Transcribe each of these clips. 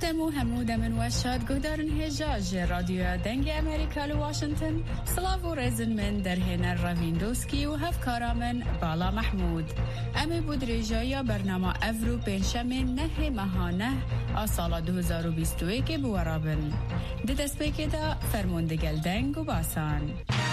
دمو همو دمن وشاد گودارن هجاج رادیو دنگ امریکا لواشنطن سلاو و رزن من در هنر راویندوسکی و هفکارا من بالا محمود امی بود رجایا برنامه افرو پنشم نه ماهانه سال 2021 که بورابن ده دست پیک دا فرموندگل دنگ و باسان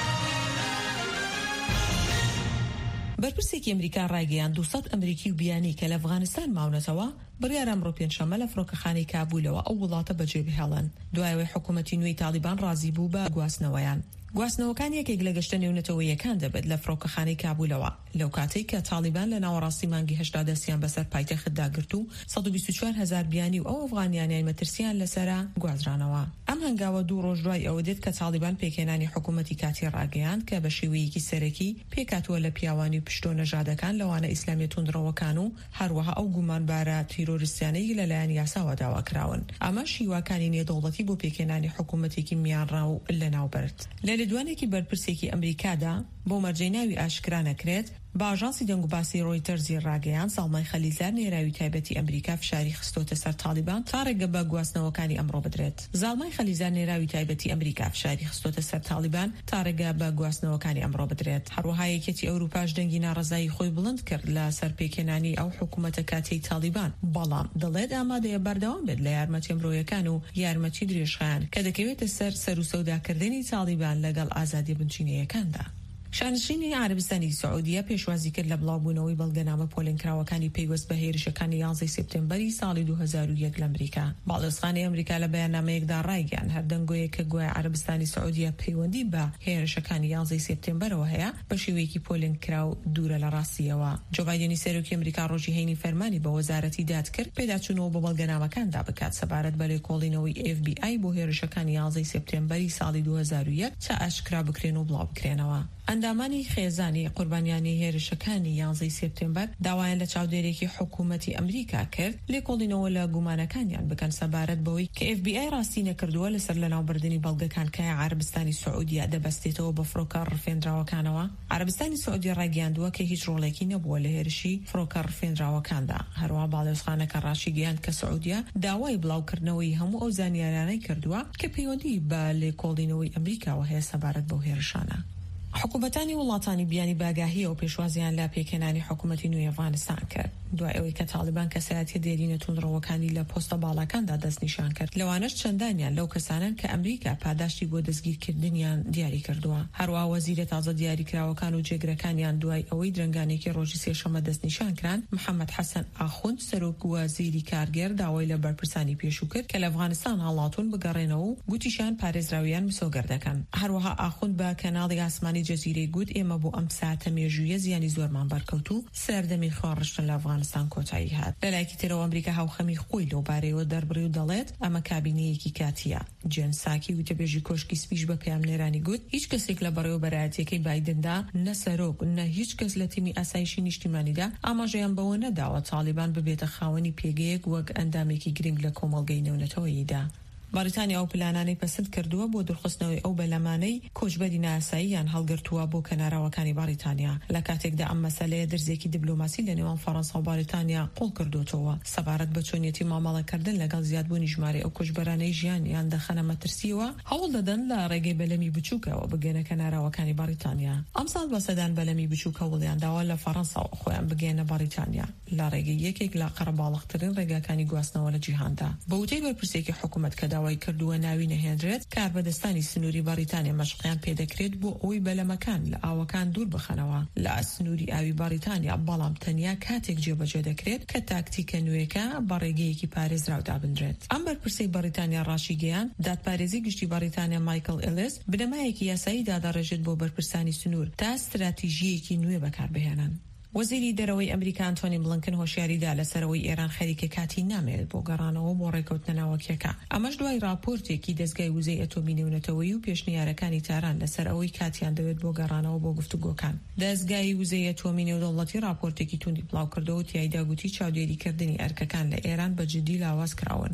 بەرپرسێکی ئەمریکا ڕایگەیاند 200 ئەمریکی و بیانی کە لە ئەفغانستان ماونەتەوە بڕیار ئەمڕۆ پێنجشەممە لە فڕۆکەخانەی کابولەوە ئەو وڵاتە بەجێبهێڵن دوایەوەی حکوومەتی نوێی تالیبان ڕازی بوو بە گواستنەوەیان. گواستنەوەکان یەکێک لە گەشتە نێونەتەوەیەکان دەبێت لە فڕۆکەخانەی کابولەوە لەو کاتەی کە تالیبان لە ناوەڕاستی مانگی 80 دەستیان بەسەر پایتەختدا گرت و 124,000 بیانی و ئەو ئەفغانیانیان مەترسیان لەسەرا گوازرانەوە. ئەم هەنگاوە 2 ڕۆژ دوای ئەوە دێت کە تالیبان پێکهێنانی حکوومەتی کاتی ڕاگەیاند کە بە شێوەیەکی سەرەکی پێکاتوە لە پیاوانی پشتۆ نەژادەکان لەوانە ئیسلامی توندڕەوەکان و هەروەها ئەو گومانبارە تیرۆریستیانەی لەلایەن یاساوە داوا کراون. ئەمە شیواکانی نێودەوڵەتی بۆ پێکهێنانی حکوومەتێکی میانڕا و لەناوبەرد. لە لێدوانێکی بەرپرسێکی ئەمریکادا بۆ مەرجەی ناوی ئاشکرا نەکرێت با ئاژانسی دەنگ و باسی ڕۆیتەرزی ڕاگەیان ساڵمای خەلیزار نێراوی تایبەتی ئەمریکا فشاری خستۆتە سەر تالیبان تا ڕێگە بە گواستنەوەکانی ئەمڕۆ بدرێت. زاڵمای خەلیزار نێراوی تایبەتی ئەمریکا فشاری خستۆتە سەر تالیبان تا ڕێگە بە گواستنەوەکانی ئەمڕۆ بدرێت. هەروەها یەکێتی ئەوروپاش دەنگی ناڕەزایی خۆی بڵند کرد لە سەرپێکهێنانی ئەو حکوومەتە کاتەی تالیبان، بەڵام دەڵێت ئامادەیە بەردەوام بێت لە یارمەتی ئەمڕۆیەکان و یارمەتی درێژخایان کە دەکەوێتە سەر سەروسەوداکردنی تالیبان لەگەڵ ئازادی بنچینەکاندا. شانشینی عربستانی سعودیە پێشوازی کرد لە بڵاوبوونەوەی بەڵگەنامە پۆلینکراوەکانی پێیوەست بە هێرشەکانی 11 سپتێمبەری ساڵی 2001 لە ئەمریکا. باڵدۆستخانەی ئەمریکا لە بەیاننامەیەکدا ڕایگەیاند هەردەنگۆیەک کە گوێ عربستانی سعودیە پەیوەندی بە هێرشەکانی 11 سپتێمبەرەوە هەیە بە شێوەیەکی پۆلینکراو دوورە لە ڕاستیەوە. جو بایدنی سەرۆکی ئەمریکا ڕۆژی هەینی فەرمانی بە وەزارەتی داد کرد پێداچوونەوە بە بەڵگەنامەکاندا بکات سەبارەت بە لێکۆڵینەوەی FBI بۆ هێرشەکانی 11 سپتێمبەری ساڵی 2001 تا ئاشکرا بکرێن و بڵاو بکرێنەوە. ئەندامانی خێزانی قوربانیانی هێرشەکانی 11 سپتێمبەر داوایان لە چاودێرێکی حکوومەتی ئەمریکا کرد لێکۆڵینەوە لە گومانەکانیان بکەن سەبارەت بەوەی کە FBI ڕاستی نەکردووە لەسەر لەناوبردننی بەڵگەکان کە عربستانی سعودیە دەبەستێتەوە بە فڕۆکە ڕفێنراوەکانەوە. عربستانی سعودی ڕاگەیاندووە کە هیچ ڕۆڵێکی نەبووە لە هێرشی فڕۆکە ڕفێنراوەکاندا. هەروەها باڵێۆزخانەکە ڕاشی گەیاند کە سعودیا داوای بڵاوکردنەوەی هەموو ئەو زانیاریانەی کردووە کە پەیوەندی بە لێکۆڵینەوەی ئەمریکاوە هەیە سەبارەت بەو هێرشانە. حکوومەتانی وڵاتانی بیانی باگاهی و پێشوازیان لا پێکهێنانی حکوومەتی نوێی ئەفغانستان کرد دوای ئەوەی کە تالیبان کەسایەتی دێرینە توندڕەوەکانی لە پۆستە باڵەکاندا دەستنیشان کرد. لەوانەش چەندانیان لەو کەسانن کە ئەمریکا پاداشتی بۆ دەستگیرکردنیان دیاری کردووە. هەروەها وەزیرە تازە دیاریکراوەکان و جێگرەکانیان دوای ئەوەی درنگانێکی ڕۆژی سێشەممە دەستنیشان کران محەممەد حەسەن ئاخوند سەرۆک وەزیری کارگەر داوای لە بەرپرسانی پێشوو کرد کە لە ئەفغانستان هەڵاتون بگەڕێنەوە و گوتیشان پارێزراویان مسۆگەر دەکەن. هەروەها ئاخوند بە کەناڵی ئاسمانی جەزیرەی گوت ئێمە بۆ ئەم ساتە مێژوویە زیانی زۆرمان بەرکەوت و سەردەمی خۆڕشتن لە ئەفغانستان کۆتایی هات. لەلایەکی ترەوە ئەمریکا هاوخەمی خۆی لەو بارەیەوە دەربڕی و دەڵێت ئەمە کابینەیەکی کاتیە. جێن ساکی وتەبێژی کۆشکی سپیش بە پەیامنێرانی گوت هیچ کەسێک لە بەڕێوەبەرایەتیەکەی بایدندا نە سەرۆک نە هیچ کەس لە تیمی ئاسایشی نیشتیمانیدا ئاماژەیان بەوە نەداوە تالیبان ببێتە خاوەنی پێگەیەک وەک ئەندامێکی گرنگ لە کۆمەڵگەی نێونەتەوەییدا. بەریتانیا ئەو پلانانەی پەسەند کردووە بۆ دڵخستنەوەی ئەو بەلەمانەی کۆچبەری ناساییان هەڵگرتووە بۆ کەناراوەکانی بەریتانیا. لە کاتێکدا ئەم مەسەلەیە درزێکی دیبلۆماسی لە نێوان فەڕەنسا و بەریتانیا قوڵ کردوتەوە سەبارەت بە چۆنیەتی مامەڵەکردن لەگەڵ زیادبوونی ژمارە ئەو کۆچبەرانەی ژیانیان دەخەنە مەترسیەوە هەوڵ دەدەن لە ڕێگەی بەلەمی بچووکەوە بگەنە کەناراوەکانی بەریتانیا. ئەمساڵ بەسەدان بەلەمی بچووکە وڵیان داوە لە فەڕەنسا و خۆیان بگەنە بەریتانیا لە ڕێگەی یەکێک لە قەرەباڵغترین ڕێگاکانی گواستنەوە لە جیهاندا. بە وتەی بەرپرسێکی حکوومەت کە داوای کردووە ناوی نەهێنرێت کاربەدەستانی سنووری بەریتانیا مەشقیان پێدەکرێت بۆ ئەوەی بەلەمەکان لە ئاوەکان دوور بخەنەوە لە سنووری ئاوی بەریتانیا، بەڵام تەنیا کاتێک جێبەجێ دەکرێت کە تاکتیکە نوێیەکە بە ڕێگەیەکی پارێزراودا بنرێت. ئەم بەرپرسەی بەریتانیا ڕاشی گەیاند دادپارێزی گشتی بەریتانیا مایکل ئێلیس بنەمایەکی یاسایی دادەڕێژێت بۆ بەرپرسانی سنوور تا استراتیژیەکی نوێ بەکاربهێنن. وەزیری دەرەوەی ئەمریکا ئەنتۆنی بلنکن هۆشیاریدا لەسەرەوەی ئێران خەریکە کاتی نامێت بۆ گەڕانەوە بۆ ڕێکەوتنە ناوەکیەکە. ئەمەش دوای راپۆرتێکی دەستگای وزەی ئەتۆمی نێونەتەوەیی و پێشنیارەکانی تاران لەسەر ئەوەی کاتیان دەوێت بۆ گەڕانەوە بۆ گفتوگۆکان. دەستگای وزەی ئەتۆمی نێودەوڵەتی راپۆرتێکی توندی بڵاو کردەوە و تیایدا گوتی چاودێریکردنی ئەرکەکان لە ئێران بە جددی لاواز کراون.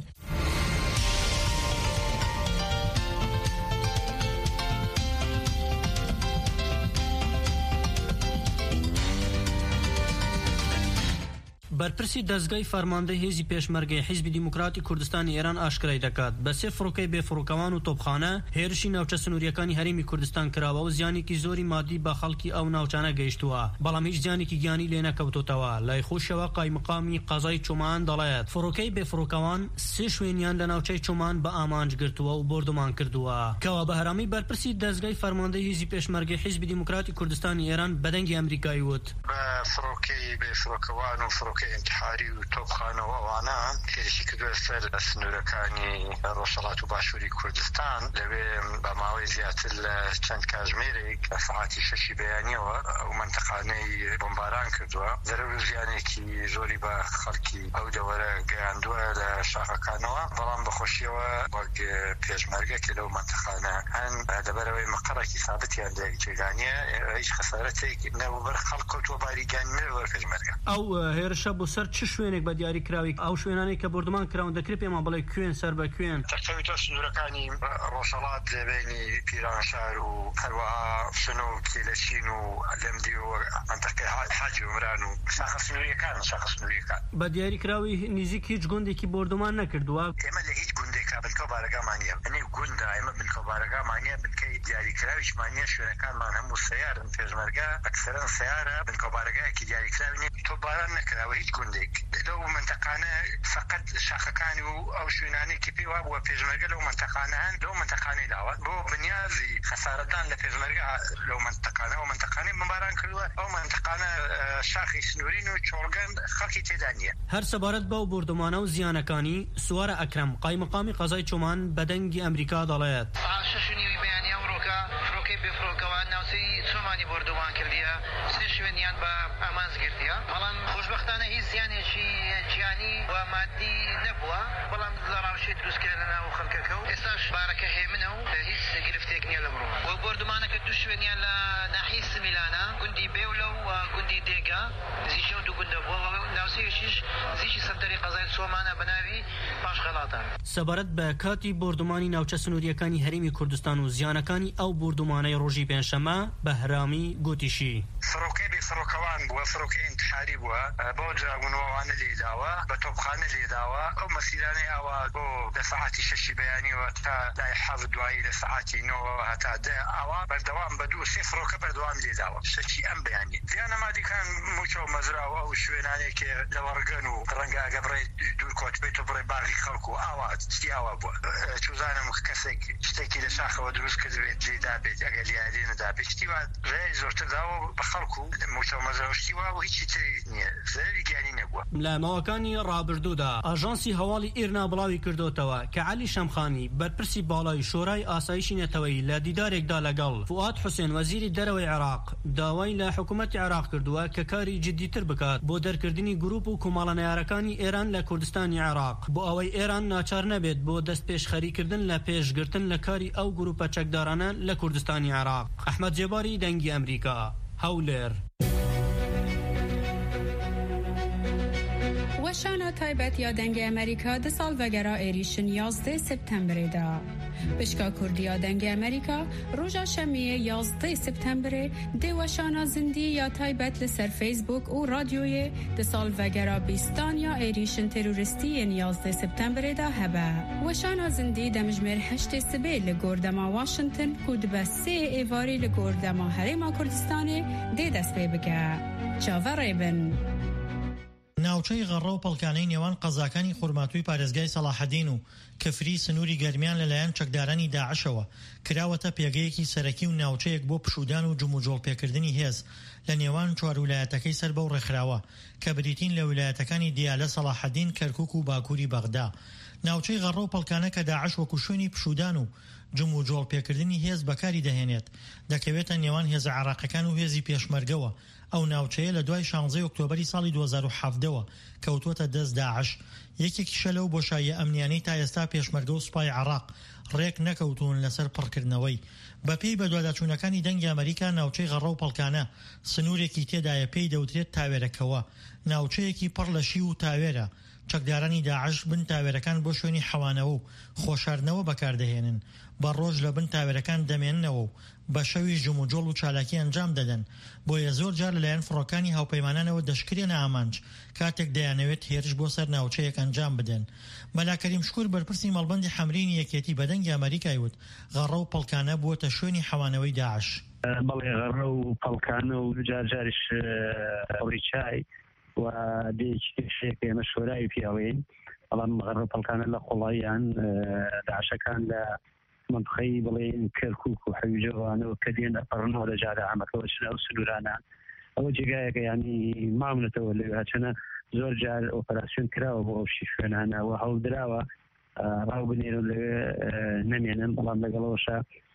بەرپرسی دەستگای فەرماندەی هێزی پێشمەرگەی حیزبی دیموکراتی کوردستانی ئێران ئاشکرای دەکات بە سێ فڕۆکەی بێفڕۆکەوان و تۆپخانە هێرشی ناوچە سنووریەکانی هەرێمی کوردستان کراوە و زیانێکی زۆری مادی بە خەڵکی ئەو ناوچانە گەیشتووە بەڵام هیچ زیانێکی گیانی لێ نەکەوتوتەوە. لای خۆشەوە قایمقامی قەزای چۆمان دەڵێت فڕۆکەی بێفڕۆکەوان سێ شوێنیان لە ناوچەی چۆمان بە ئامانج گرتووە و بردومان کردووە. کەوا بە هەرامی بەرپرسی دەستگای فەرماندەی هێزی پێشمەرگەی حیزبی دیموکراتی کوردستانی ئێران بەدەنگی ئەمریکایی وت فڕۆکەی بێفڕۆکەوان و فڕۆکەی انتحاری و تۆپخانەوەوانە هێرشی کردووە سەر سنوورەکانی ڕۆژهەڵات و باشووری کوردستان لەوێ بە ماوەی زیاتر لە چەند کاتژمێرێک لە سەعاتی 6 بەیانیەوە ئەو منتەقانەی بۆمباران کردووە زەرەر و زیانێکی زۆری بە خەڵکی ئەو دەوەرە گەیاندووە لە شاخەکانەوە بەڵام بەخۆشیەوە وەک پێشمەرگە کە لەو منتەقانە هەن لەبەرەوەی مەقەڕێکی ثابتیان لە جێگانیە هیچ خەسارەتێک نەوەبەر خەڵک کەوتووە باریگانیەوە پێشمەرگە. ئەو هێرشە بۆ سەر چ شوێنێک بە دیاری کراوی ئەو شوێنانەی کە بردومان کراون دەکرێت پێمان بڵێ کوێن سەر بە کوێن تەکەویتە سنوورەکانی ڕۆژهەڵات لەبینی پیرانشار و هەروەها سنوور کێلەچین و لەمدی و منتەقەی حاجی عمران و شاخە سنووریەکان بە دیاری کراوی نزیک هیچ گوندێکی بردومان نەکردووە. ئێمە لە هیچ گوندێکا بنکە بارەگامانیە ئەنێ گوندا ئێمە بنکە بارەگامانیە بنکەی دیاریکراویشمانیە شوێنەکانمان هەموو سەیارن پێشمەرگە ئەکسەرەن سەیارە بنکە بارەگایەکی دیاریکراوی نیە تۆپباران نەکراوە هیچ گوندێک لەو منتەقانە فقط شاخەکانی و ئەو شوێنانێکی پێی وابووە پێشمەرگە لەو منتەقانە هەن لەو منتەقانەی داوە بۆ بنیازی خەسارەتدان لە پێشمەرگە لەو منتەقانە ئەو منتەقانەی بمباران کردووە ئەو منتەقانە شاخی سنوورین و چۆڵگەن خەڵکی تێدا نییە. هەر سەبارەت بەو بردومانە و زیانەکانی سوارە ئەکرەم قایمقامی قەزای چۆمان بەدەنگی ئەمریکا دەڵێت بێفڕۆکەوان ناوچەی چۆمانی بردومان کردیە سێ شوێنیان بە ئامانج گرتیە بەڵام خۆشبەختانە هیچ زیانێکی جیانی و مادی نەبووە بەڵام لە ڕاوشەی دروستکرا لە ناو خەڵکەکە و ئێستاش بارەکە هێمنە و هیچ گرفتێک نییە لە مرۆڤ و بردومانەکە دوو شوێنیان لە ناحیەی سمیلانە گوندی بێولە و گوندی دێگا زیشە و دوو گوندە بووە ناوچەیەکیش زیشی سەنتەری قەزای چۆمانە بەناوی پاشخەڵاتە. سەبارەت بە کاتی بردومانی ناوچە سنووریەکانی هەرێمی کوردستان و زیانەکانی ئەو بردومانەی ڕۆژی پێنجشەمە بە هەرامی گوتیشی فڕۆکەی بێفڕۆکەوان بووە فڕۆکەی انتحاری بووە بۆ جاگونەوەوانە لێداوە بە تۆپخانە لێداوە ئەو مەسیرانەی ئاوا بۆ لە سەعاتی 6 بەیانیەوە تا لای 7 دوایی لە سەعاتی 9 هەتا 10 ئاوا بەردەوام بە دوو سێ فڕۆکە بەردەوام لێداوە شەکی ئەم بەیانی زیانە مادیکان موچە و مەزراوە ئەو شوێنانێک لە وەڕگەن و ڕەنگە ئەگە بڕێ دوور کۆت بێت و بڕێ باغی خەڵک و ئاوا ئاوا بووە چوزانم کەسێک شتێکی لە شاخەوە دروست کردوێت جێدا بێت ئەگە لیادی نەدا بێشتی وا ڕێی زۆرتر داوە بە خەڵک و موچە و مەزراوشتی وا و هیچی تری نییە زەرری گیانی نەبووە. لە ماوەکانی ڕابردوودا ئاژانسی هەواڵی ئێرنا بڵاوی کردوتەوە کە عەلی شەمخانی بەرپرسی باڵای شۆرای ئاسایشی نەتەوەیی لە دیدارێکدا لەگەڵ فواد حوسێن وەزیری دەرەوەی عێراق داوای لە حکوومەتی عێراق کردووە کە کاری جدیتر بکات بۆ دەرکردنی گروپ و کۆمەڵە نەیارەکانی ئێران لە کوردستانی عێراق بۆ ئەوەی ئێران ناچار نەبێت بۆ دەست پێشخەریکردن لە پێشگرتن لە کاری ئەو گروپە چەکدارانە لە کوردستانی عێراق. ئەحمەد جێباری دەنگی ئەمریکا هەولێر. وشانا تایبەت یا دەنگی ئەمریکا دە ساڵ vegera êrîşin 11 septemberê da. Pişka Kurdiya dengê Amerîka roja şemiyê 11 septemberê dê weşana zindî ya taybet li ser Facebook û radyoyê di sal vegera bîstaniya êrîşin terorîstiyên 11 septemberê da hebe. Weşana zindî demijmêr heştê sibê li gordema Washington ku dibe sê êvarî li gordema Herêma Kurdistanê dê dest pê bike. Çaverê bin. ناوچەی غەڕە و پەڵکانەی نێوان قەزاکانی خورماتووی پارێزگای سەلاحەدین و کەفری سنووری گەرمیان لەلایەن چەکدارانی داعشەوە کراوەتە پێگەیەکی سەرەکی و ناوچەیەک بۆ پشودان و جوم و جۆڵپێکردنی هێز لە نێوان چوار ویلایەتەکەی سەر بەو ڕێکخراوە کە بریتین لە ویلایەتەکانی دیالە سەلاحەدین کەرکووک و باکووری بەغدا. ناوچەی غەڕە و پەڵکانە کە داعش وەکو شوێنی پشودان و جوم و جۆڵپێکردنی هێز بەکاری دەهێنێت دەکەوێتە نێوان هێزە عێراقیەکان و هێزی پێشمەرگەوە. ئەو ناوچەیە لە دوای 16 ئۆکتۆبەری ساڵی 2017ەوە کەوتووەتە دەست داعش. یەکێکیشە لەو بۆشاییە ئەمنیانەی تا ئێستا پێشمەرگە و سوپای عێراق ڕێک نەکەوتون لەسەر پڕکردنەوەی. بەپێی بەدواداچوونەکانی دەنگی ئەمریکا ناوچەی غەڕە و پەڵکانە سنوورێکی تێدایە پێی دەوترێت تاوێرەکەوە. ناوچەیەکی پڕ لە شی و تاوێرە چەکدارانی داعش بن تاوێرەکان بۆ شوێنی حەوانەوە و خۆشاردنەوە بەکاردەهێنن، بە ڕۆژ لە بن تاوێرەکان دەمێننەوە و بە شەوی ژموجۆڵ و چالاکی ئەنجام دەدەن. بۆیە زۆر جار لەلایەن فڕۆکانی هاوپەیمانانەوە دەشکرێنە ئامانج کاتێک دەیانەوێت هێرش بۆ سەر ناوچەیەک ئەنجام بدەن. مەلا کەریم شکوور بەرپرسی مەڵبەندی حەمرینی یەکێتی بەدەنگی ئەمریکای وت غەڕە و پەڵکانە بووەتە شوێنی حەوانەوەی داعش. بەڵێ غەڕە و پەڵکانە و جارجاریش ئەوڕی چای و دێشێک ئێمە شۆرای پیاوێن، بەڵام غەڕە و پەڵکانە لە قوڵاییان داعشەکان لە منطقەی بڵێن کەرکووک و حەویجەوانەوە کە دێن ئەپەڕنەوە لە جارە ئەمەکەوە چنە و سنوورانە ئەوە جێگایەکە ینی مامنێتەوە لەوێ هەچەنە زۆر جار ئۆپەراسیۆن کراوە بۆ ئەوشی شوێنانەوە هەوڵدراوە ڕاو بنێرن لەوێ نەمێنن، بەڵام لەگەڵەوەشە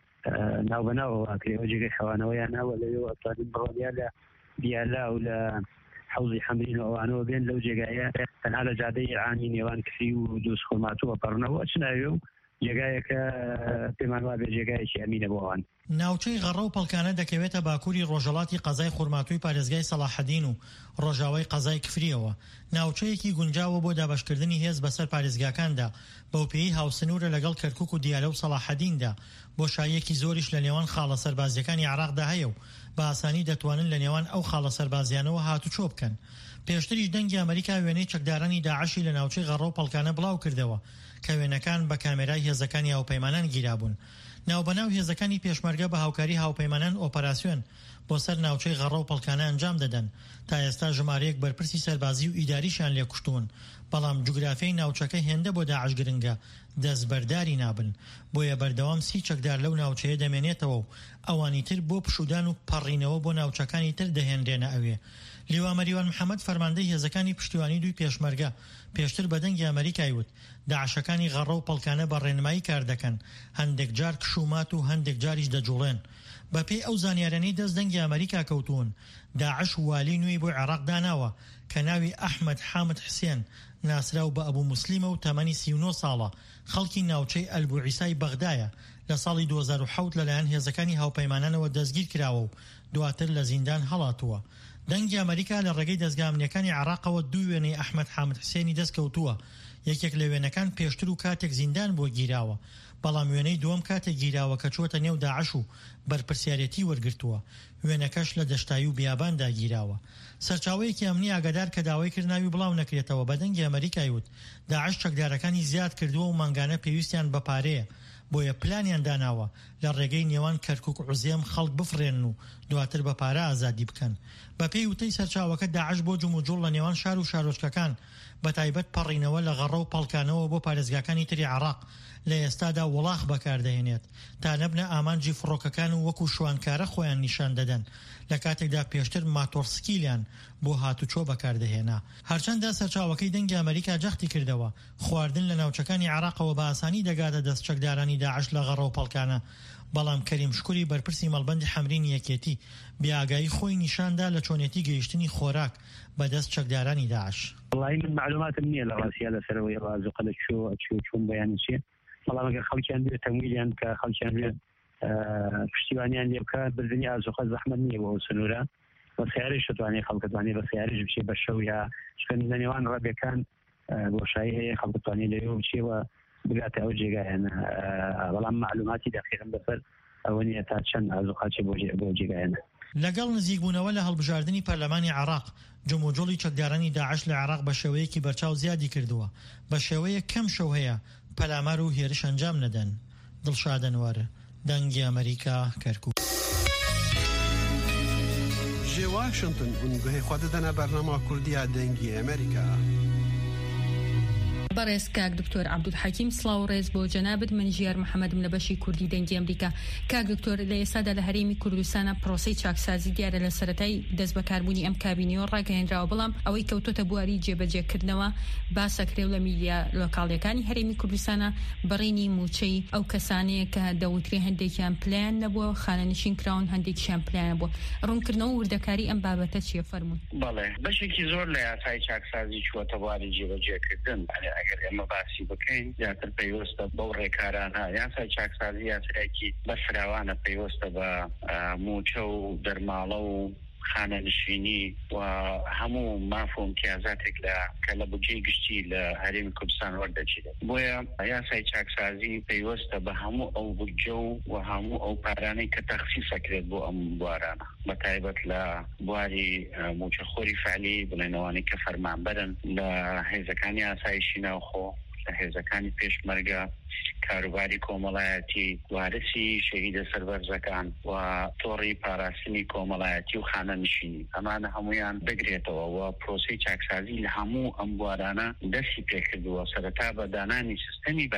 ناو بەناوەوە ئەکرێەوە جێگەی خەوانەوەیان ناوە لەوێ ئەتوانین بڕۆنیا لە دیالا و لە حوزی حەمرین و ئەوانەوە بێن لەو جێگایە تەنها لە جادەی عانی نێوان کفری و دووس خۆماتوە پەڕنەوە چناوێ و جێگایەکە پێمان وابێ جێگایەکی ئەمینە بۆ ئەوان. ناوچەی غەڕە و پەڵکانە دەکەوێتە باکووری ڕۆژهەڵاتی قەزای خورماتووی پارێزگای سەلاحەدین و ڕۆژاوای قەزای کفریەوە، ناوچەیەکی گونجاوە بۆ دابەشکردنی هێز بەسەر پارێزگاکاندا، بەوپێی هاوسنوورە لەگەڵ کەرکووک و دیالە و سەلاحەدیندا. بۆشاییەکی زۆریش لە نێوان خاڵە سەربازیەکانی عێراقدا هەیە و بە ئاسانی دەتوانن لە نێوان ئەو خاڵە سەربازیانەوە هاتوچۆ بکەن. پێشتریش دەنگی ئەمریکا وێنەی چەکدارانی داعشی لە ناوچەی غەڕە و پەڵکانە بڵاو کردەوە کە وێنەکان بە کامێرای هێزەکانی هاوپەیمانان گیرابوون. ناوبەناو هێزەکانی پێشمەرگە بە هاوکاری هاوپەیمانان ئۆپەراسیۆن بۆ سەر ناوچەی غەڕە و پەڵکانە ئەنجام دەدەن. تا ئێستا ژمارەیەک بەرپرسی سەربازی و ئیداریشان لێ کوشتوون، بەڵام جوگرافیای ناوچەکە هێندە بۆ داعش گرنگە، دەستبەرداری نابن. بۆیە بەردەوام 30 چەکدار لەو ناوچەیە دەمێنێتەوە و ئەوانی تر بۆ پشودان و پەڕینەوە بۆ ناوچەکانی تر دەهێنرێنە ئەوێ. لیوا مەریوان محەممەد فەرماندەی هێزەکانی پشتیوانی دوی پێشمەرگە پێشتر بەدەنگی ئەمریکای وت داعشەکانی غەڕە و پەڵکانە بە ڕێنمایی کار دەکەن، هەندێک جار کشومات و هەندێک جاریش دەجوڵێن. بەپێی ئەو زانیارانەی دەستدەنگی ئەمریکا کەوتون، داعش والی نوێی بۆ عێراق داناوە کە ناوی ئەحمەد حامد حسێن ناسراو بە ئەبوو موسلیمە و تەمەنی 39 ساڵە، خەڵکی ناوچەی ئەلبوعیسای بەغدایە. لە ساڵی 2007 لەلایەن هێزەکانی هاوپەیمانانەوە دەستگیر کراوە و دواتر لە زیندان هەڵاتووە. دەنگی ئەمریکا لە ڕێگەی دەستگا ئەمنیەکانی عێراقەوە دوو وێنەی ئەحمەد حامد حسێنی دەستکەوتووە. یەکێک لە وێنەکان پێشتر و کاتێک زیندان بۆ گیراوە، بەڵام وێنەی دووەم کاتێک گیراوە کە چۆتە نێو داعش و بەرپرسیارەتی وەرگرتووە. وێنەکەش لە دەشتایی و بیاباندا گیراوە. سەرچاوەیەکی ئەمنی ئاگادار کە داوای کردناوی بڵاو نەکرێتەوە بەدەنگی ئەمریکای وت داعش چەکدارەکانی زیاد کردووە و مانگانە پێویستیان بە پارەیە، بۆیە پلانیان داناوە لە ڕێگەی نێوان کەرکووک عوزێم خەڵک بفرێن و دواتر بە پارە ئازادی بکەن. بە پێی وتەی سەرچاوەکە داعش بۆ جوموجوڵ لە نێوان شار و شارۆچکەکان بە تایبەت پەڕینەوە لە غەڕە و پەڵکانەوە بۆ پارێزگاکانی تری عێراق لە ئێستادا وڵاغ بەکاردەهێنێت تا نەبنە ئامانجی فڕۆکەکان و وەکو شوانکارە خۆیان نیشان دەدەن لە کاتێکدا پێشتر ماتۆرسکیلیان بۆ هاتوچۆ بەکاردەهێنا. هەرچەندە سەرچاوەکەی دەنگی ئەمریکا جەختی کردەوە خواردن لە ناوچەکانی عێراقەوە بە ئاسانی دەگاتە دەست چەکدارانی داعش لە غەڕە و پەڵکانە، بەڵام کەریم شکووری بەرپرسی مەڵبەندی حەمرینی یەکێتی بێئاگایی خۆی نیشاندا لە چۆنێتی گەیشتنی خۆراک بەدەست چەکدارانی داعش. وڵای من معلوماتم نییە لە ڕاستیە لەسەرەوەی ڕازوقە لە چۆن بەیانی چێ، بەڵام ئەگەر خەڵکیان بێت تەمویلیان کە خەڵکیان بێت پشتیوانیان لێ بکات بردننی ئازوقە زەحمەت نییە بۆ سنوورە بە سیارش دەتوانێت خەڵکەتوانێت بە سیارش بچێ بە شەو یا شکن لە نێوان ڕێبەکان بۆشایی هەیە خەڵکەتوانێت لەوێ بچێەوە بگاتە ئەو جێگایانە، بەڵام معلوماتی دەقیقم بەسەر ئەوە نییە تا چەند ئازوقاچێ بۆ جێگایانە. لەگەڵ نزیکبوونەوە لە هەڵبژاردننی پەرلەمانی عێراق جموجۆڵی چەکدارانی داعش لە عێراق بە شێوەیەکی بەرچاو زیادی کردووە، بە شێوەیە کەم شەو هەیە پەلامار و هێرش ئەنجام نەدەن. دڵشادەنوارە، دەنگی ئەمریکا، کەرکووک. جێ واشنگتن گوهی خوا دەدەنە بەرنامە کوردیە دەنگی ئەمریکا. بەڕێز کاک دکتۆر عەبدولحەکیم سڵاو و ڕێز بۆ جەنابەت. من ژیار محەممەدم لە بەشی کوردی دەنگی ئەمریکا. کاک دکتۆر لە ئێستادا لە هەرێمی کوردستانە پرۆسەی چاکسازی دیارە لە سەرەتای دەست بەکاربوونی ئەم کابینەوە ڕاگەیەنراوە، بەڵام ئەوەی کەوتۆتە بواری جێبەجێکردنەوە باسەکرێ لە میدیا لۆکاڵیەکانی هەرێمی کوردستانە بەڕێنی موچەی ئەو کەسانەیە کە دەوترێ هەندێکیان پلیان نەبووە، خانەنشین کراون هەندێکیان پلیان بووە. ڕوونکردنەوە و وردەکاری ئەم بابەتە چیە فەرموون؟ بەڵێ بەشێکی زۆر لە یاسای چاکسازی چووەتە بواری جێبەجێکردن. ئەگەر ئێمە باسی بکەین زیاتر پێویستە بەو ڕێکارانە یاسای چاکسازی یاسایەکی بەفراوانە پێویستە بە موچە و دەرماڵە و خانە نشینی و هەموو ماف و امتیازاتێک کە لە بودجەی گشتی لە هەرێمی کوردستان وەردەگیرێت. بۆیە یاسای چاکسازی پەیوەستە بە هەموو ئەو بودجە و هەموو ئەو پارانەی کە تەخسیسەکرێت بۆ ئەم بوارانە، بەتایبەت لە بواری موچەخۆری فعلی بڵێنەوانی کە فەرمانبەرن لە هێزەکانی ئاسایشی ناوخۆ، لە هێزەکانی پێشمەرگە، کاروباری کۆمەڵایەتی، وارسی شەهیدە سەربەرزەکان و تۆڕی پاراستنی کۆمەڵایەتی و خانە نشینی. ئەمانە هەمویان بگرێتەوە و پرۆسەی چاکسازی لە هەموو ئەم بوارانە دەستی پێکردووە سەرەتا بە دانانی سیستەمی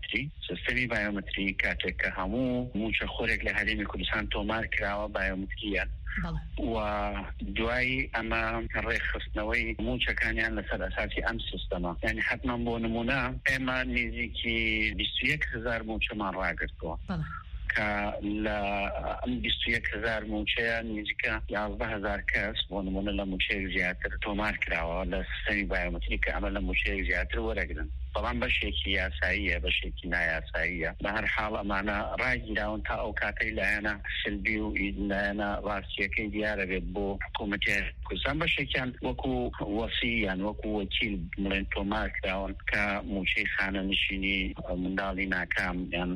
بایۆمەتری کاتێک کە هەموو موچەخۆرێک لە هەرێمی کوردستان تۆمار کراوە بایۆمەتریان و دوای ئەمە ڕێخستنەوەی موچەکانیان لەسەر ئەساسی ئەم سیستەمە. یعنی حتما بۆ نمونە ئێمە نزیکی 21,000 موچەمان ڕاگرتووە کە لە ئەم 21,000 موچەیە نزیکە 11,000 کەس بۆ نمونە لە موچەیەک زیاتر تۆمار کراوە لە سیستەمی بایۆمەتری کە ئەمە لە موچەیەک زیاتر وەرەگرن. بەڵام بەشێکی یاساییە، بەشێکی نایاساییە. بە هەر حاڵ ئەمانە ڕاگیراون تا ئەو کاتەی لایەنە سلبی و لایەنە ڕاستیەکەی دیارە بێت بۆ حکوومەتی کوردستان. بەشێکیان وەکو وەسییان وەکو وەکیل بڵێن تۆمار کراون کە موچەی خانە نشینی منداڵی ناکام یان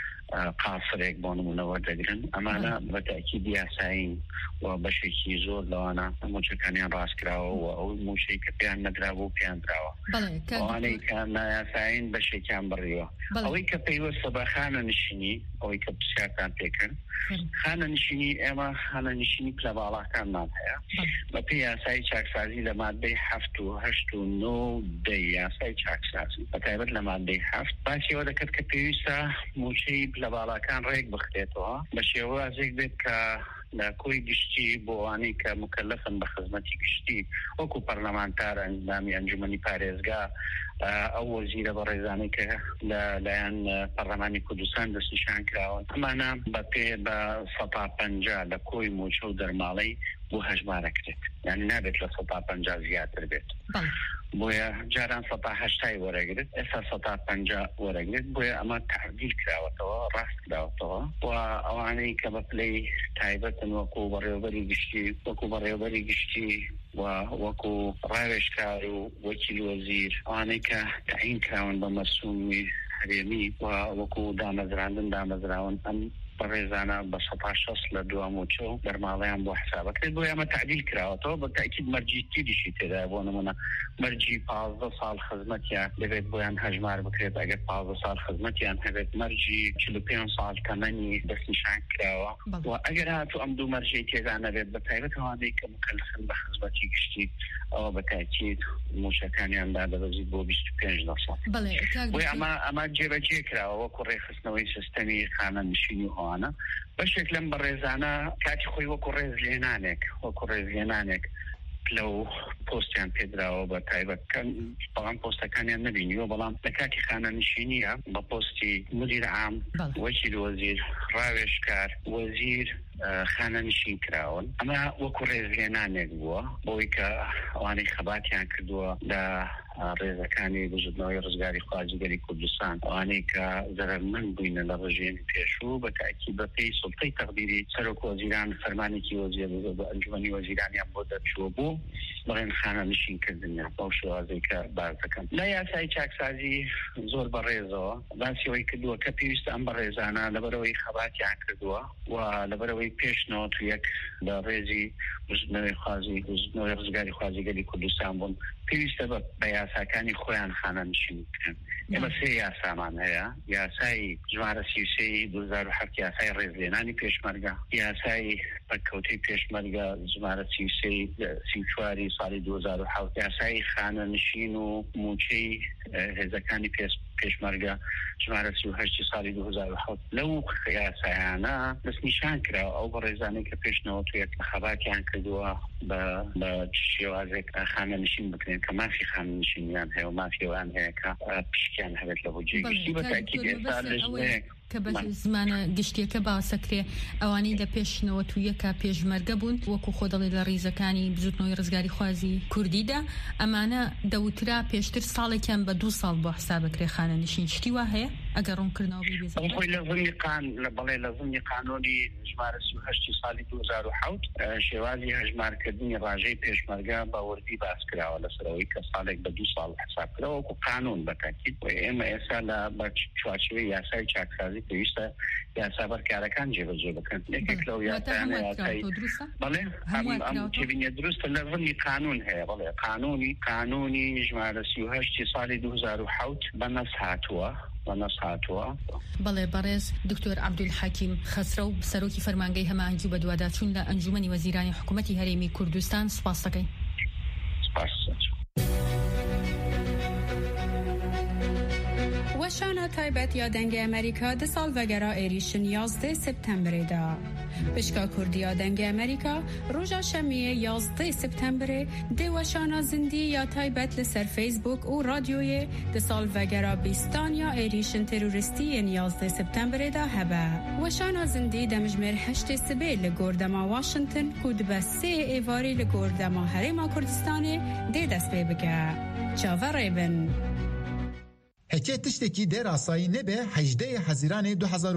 قافرێک بۆ نمونە وەردەگرن. ئەمانە بەتاکید یاساین و بەشێکی زۆر لەوانە موچەکانیان ڕاستکراوە و ئەو موچەی کە پێیان نەدرابوو پێیان دراوە. ئەوانەی کە نایاساین بەشێکیان بڕیوە. ئەوەی کە پەیوەستە بە خانە نشینی، ئەوەی کە پرسیارتان پێکرد، خانە نشینی ئێمە خانە نشینی پلەباڵاکانمان هەیە بە پێی یاسای چاکسازی لە مادەی 7 و 8 و 9 دەی یاسای چاکسازی بەتایبەت لە مادەی 7 باسیەوە دەکات کە پێویستە موچەی پلەباڵاکان ڕێک بخرێتەوە بە شێوازێک بێت کە لە کۆی گشتی بۆ ئەوانەی کە مکەلەفن بە خزمەتی گشتی وەکو پەرلەمانتار ئەنجامی ئەنجومەنی پارێزگا، ئەو وەزیرە بە ڕێزانەی کە لەلایەن پەرلەمانی کوردستان دەستنیشان کراوە، ئەمانە بەپێ بە 150 لە کۆی موچە و دەرماڵەی بۆ هەژمارە کرێت. یعنی نابێت لە 150 زیاتر بێت. بۆیە جاران 180 وەرەگرێت، ئێستا 150 وەرەگرێت. بۆیە ئەمە تعدیل کراوەتەوە، ڕاست کراوەتەوە و ئەوانەی کە بە پلەی تایبەتن وەکو بەڕێوەبەری گشتی و وەکو ڕاوێژکار و وەکیل وەزیر، ئەوانەی کە تعیین کراون بە مەسئولی هەرێمی و وەکو دامەزراون ئەم بەڕێزانە بە 160 لە دووە موچە و دەرماڵیان بۆ حسابەکرێت. بۆ ئەمە تعدیل کراوەتەوە بە تاکید مەرجی تریشی تێدا بۆ نمونە مەرجی 15 ساڵ خزمەتیان دەبێت بۆیان هەژمار بکرێت. ئەگەر 15 ساڵ خزمەتیان هەبێت مەرجی 45 ساڵ تەمەنی دەستنیشان کراوە و ئەگەر هاتوو ئەم دوو مەرجەی تێدا نەبێت بەتایبەت ئەوانەی کە مکەلفن بە خزمەتی گشتی ئەوە بە تاکید موچەکانیاندا دەبەزیت بۆ 25 ساڵ. بۆیە ئەمە جێبەجێ کراوە وەکو ڕێخستنەوەی سیستەمی خانە نشینی ئەوانە بەشێک لەم بەڕێزانە کاتی خۆی وەکو ڕێزلێنانێک لەو پۆستیان پێدراوە بە تایبەتکەن، بەڵام پۆستەکانیان نبینیوە، بەڵام لە کاتی خانە نشینیە بە پۆستی مدیر عام، وەکیل وەزیر، ڕاوێژکار، وەزیر خانە نشین کراون. ئەمە وەکو ڕێزلێنانێک بووە بۆی کە ئەوانەی خەباتیان کردووە لە ڕێزەکانی بژردنەوەی ڕزگاری خواردنەوەی کوردستان، ئەوانەی کە زەرمەند بووینە لە ڕژێمی پێشوو بە تاکید بە پێی سوڵتەی تەقدیری سەرۆک وەزیران فەرمانێکی وەزیر بە ئەنجومەنی وەزیرانیان بۆ دەرچووە بوو بڵێن خانە نشینکردنیان بەو شێوازەی کە باز دەکەن. لە یاسای چاکسازی زۆر بەڕێزەوە باسیەوەی کردووە کە پێویستە ئەم بەڕێزانە لەبەرەوەی خەباتیان کردووە و لەبەرەوەی پێشنەوە تو یەک لە ڕێزی بژردنەوەی ڕزگاری خواردنەوەی کوردستان بوون، پێویستە بە یاساکانی خۆیان خانە نشین بکەن. ئێمە سێ یاسامان هەیە: یاسای ژمارە 33 2007 یاسای ڕێزلێنانی پێشمەرگە، یاسای پەککەوتەی پێشمەرگە ژمارە 34 ساڵی 2007، یاسای خانە نشین و موچەی هێزەکانی پێشمەرگە ژمارە 38 ساڵی 2007. لەو یاسایانە دەستنیشان کراوە ئەو بەڕێزانەی کە پێشنەوە تو یەک خەباتیان کردووە بە شێوازێک خانە نشین بکرێن کە مافی خانە نشینیان هەیە و مافیەوەیان هەیە کە پشکیان هەبێت لە بۆ جێگشتی. بە تاکید ئێستا لەژنەیەک کە بە زمانە گشتیەکە باسەکرێ ئەوانەی لە پێشنەوە تو یەکە پێشمەرگە بوون وەکو خۆ دەڵێ لە ڕیزەکانی بزوتنەوەی ڕزگاری خوازی کوردیدا، ئەمانە دەوترا پێشتر ساڵێکیان بە 2 ساڵ بۆ حسابەکرێ خانە نشین. شتی وا هەیە ئەگەر ڕوونکردنەوە بێت خۆی لەزمی قانونی ژمارە 38 ساڵی 2007 شێوازی هەژمارکردنی ڕاژەی پێشمەرگە باوەردی باس کراوە لەسەرەوەی کە ساڵێک بە 2 ساڵ حساب کراوە وەکو قانون بەتاکید و ئێمە ئێستا لە چوارچێوەی یاسای چاکسازی پێویستە یاسا بەرکارەکان جێبەجێ بکەن یەکێک لەو یاسایانە یاسای بەڵێ ئەم تێبینیە دروستە لەزمی قانون هەیە بەڵێ قانونی ژمارە 38 ساڵی 2007 بەنەس هاتووە بەڵێ بەڕێز دکتۆر عەبدولحەکیم خەسرە و سەرۆکی فەرمانگەی هەماهەنگی بە دوواداچوون لە ئەنجومەنی وەزیرانی حکوومەتی هەرێمی کوردستان سوپاس دەکەین. وشانە تایبەت یا دەنگی ئەمریکا دە ساڵ ڤەگەرا ئێریشن 11 سپتەمبرێدا. بشکا کوردیا دەنگی ئەمریکا ڕۆژا شەمیە 11 سپتەمبرێ دێ وەشانە زندی یا تایبەت لەسەر فەیسبوک و رادیۆیە دە ساڵ ڤەگەرا بیستان یا ئێریشن تێروریستیین 11 سپتەمبرێدا هەبە. وەشانە زندی دەمژمێر 8 سبێ لە گۆردەما واشنگتن و دبە 3 ئێواری لە گۆردەما هەرێما کوردستانێ دێ دەست پێ بکە. چاوەڕێ بن. هەکێ تشتێکی دێراسایی نەبێ 18 حەزیرانê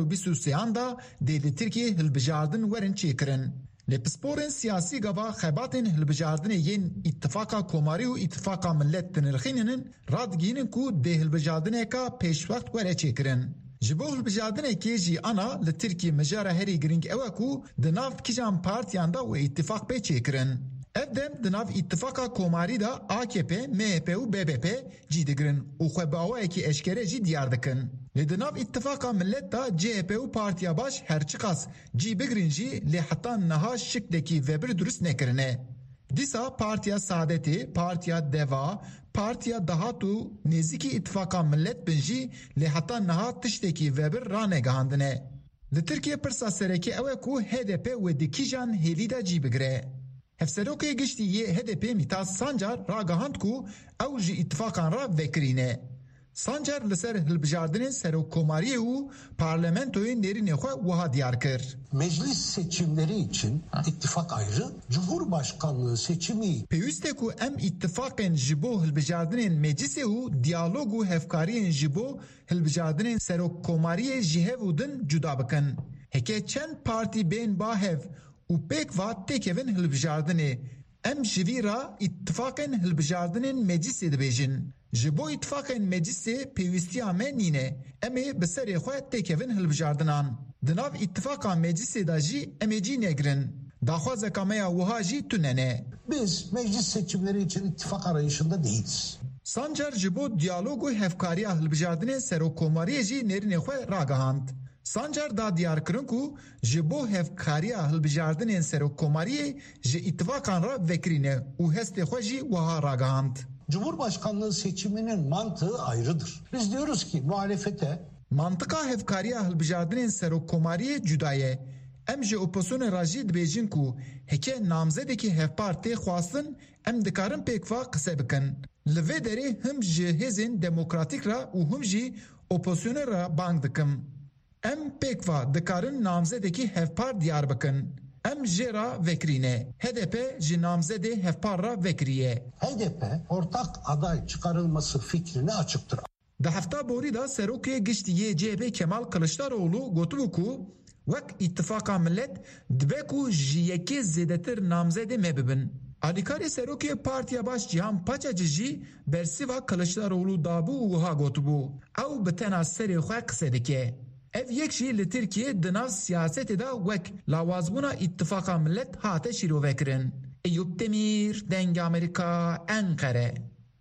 2023 دا dê Tirkiye hilbijardin werin çêkirin. Lê pisporên siyasî gava xebatên hilbijardinê yên îttifaka Komarî û îttifaka Millet tinirxîninin radigihînin ku dê hilbijardineka pêşwext were çêkirin. Ji bo hilbijardinekê jî ana li Tirkiye mijara herî giring ew ku di nav kîjan partiyan da û îttifak pê çêkirin. Ev dem di nav îttifaka Komarî da AKP, MHP û BBP cî digirin û xwe bi awayekî eşkere jî diyar dikin. Lê di nav îttifaka Millet da CHP û Partiya Baş herçiqas cî bigirin jî lê heta niha şiklekî vebir durust nekirine. Dîsa Partiya Saadetê, Partiya Deva, Partiya Dahat û nêzîkî îttifaka Millet bin jî lê heta niha tiştekî vebir ranegihandine. Li Tirkiye pirsa serekê ew e ku HDP wê di kîjan hêlî da cî bigire. Hevserokê giştî yê HDP Mîtas Sancar ragihand ku ew ji îttifakan ra vekirîne. Sancar li ser hilbijardinên Serokkomariyê û parlamentoyê nêrînê xwe wiha diyar kir. Meclis seçimleri için ittifak ayrı, Cumhurbaşkanlığı seçimi. Pêwîst e ku em îttifakên ji bo hilbijardinên meclisê û diyalog û hevkariyên ji bo hilbijardinên Serokkomariyê ji hev û din cuda bikin. Heke çend partî bên bahev û pêk va têkevin hilbijardinê. Em ji vî ra îttifakên hilbijardinên meclisê dibêjin. Ji bo îttifakên meclisê pêwîstiya me nîne. Em ê bi serê xwe têkevin hilbijardinan. Di nav îttifaka meclisê da jî em ê cî negirin. Daxwazeka me ya wiha jî tune ne. Biz meclis seçimleri için ittifak arayışında değiliz. Sancar ji bo diyalog û hevkariya hilbijardinên Serokkomariyê jî nêrînê xwe ragihand. Sancar da diyar kirin ku ji bo hevkariya hilbijardinên Serokkomariyê ji îttifakan ra vekirîne û hestê xwe jî wiha ragihand. Cumhurbaşkanlığı seçiminin mantığı ayrıdır. Biz diyoruz ki muhalefete mantıka hevkariya hilbijardinên Serokkomariyê cuda ye. Em ji oposyonê ra jî dibêjin ku heke namzedekî hevpar tê xwastin em dikarin pêkva qise bikin. Li vê derê him ji hêzên demokratîk ra û him jî oposyonê ra bang dikim. Em pêkva dikarin namzedekî hevpar diyar bikin. Em jê ra vekirîne. HDP ji namzedê hevpar ra vekiriye. HDP ortak aday çıkarılması fikrine açıktır. Di hefta borî da serokê giştî yê CHP Kemal Kılıçdaroğlu gotibu ku wek îttifaka Millet dibe ku ji yekê zêdetir namzedê me bibin. Alîkarê serokê Partiya Baş Cihan Paçacî jî bersiva Kılıçdaroğlu dabû û wiha gotibû. Ew bi tena serê xwe qise dike. Ev yek jî li Tirkiye di nav siyasetê da wek lawazbûna îttifaka Millet hate şîrovekirin. Eyüp Demir, Dengê Amerika, Ankara.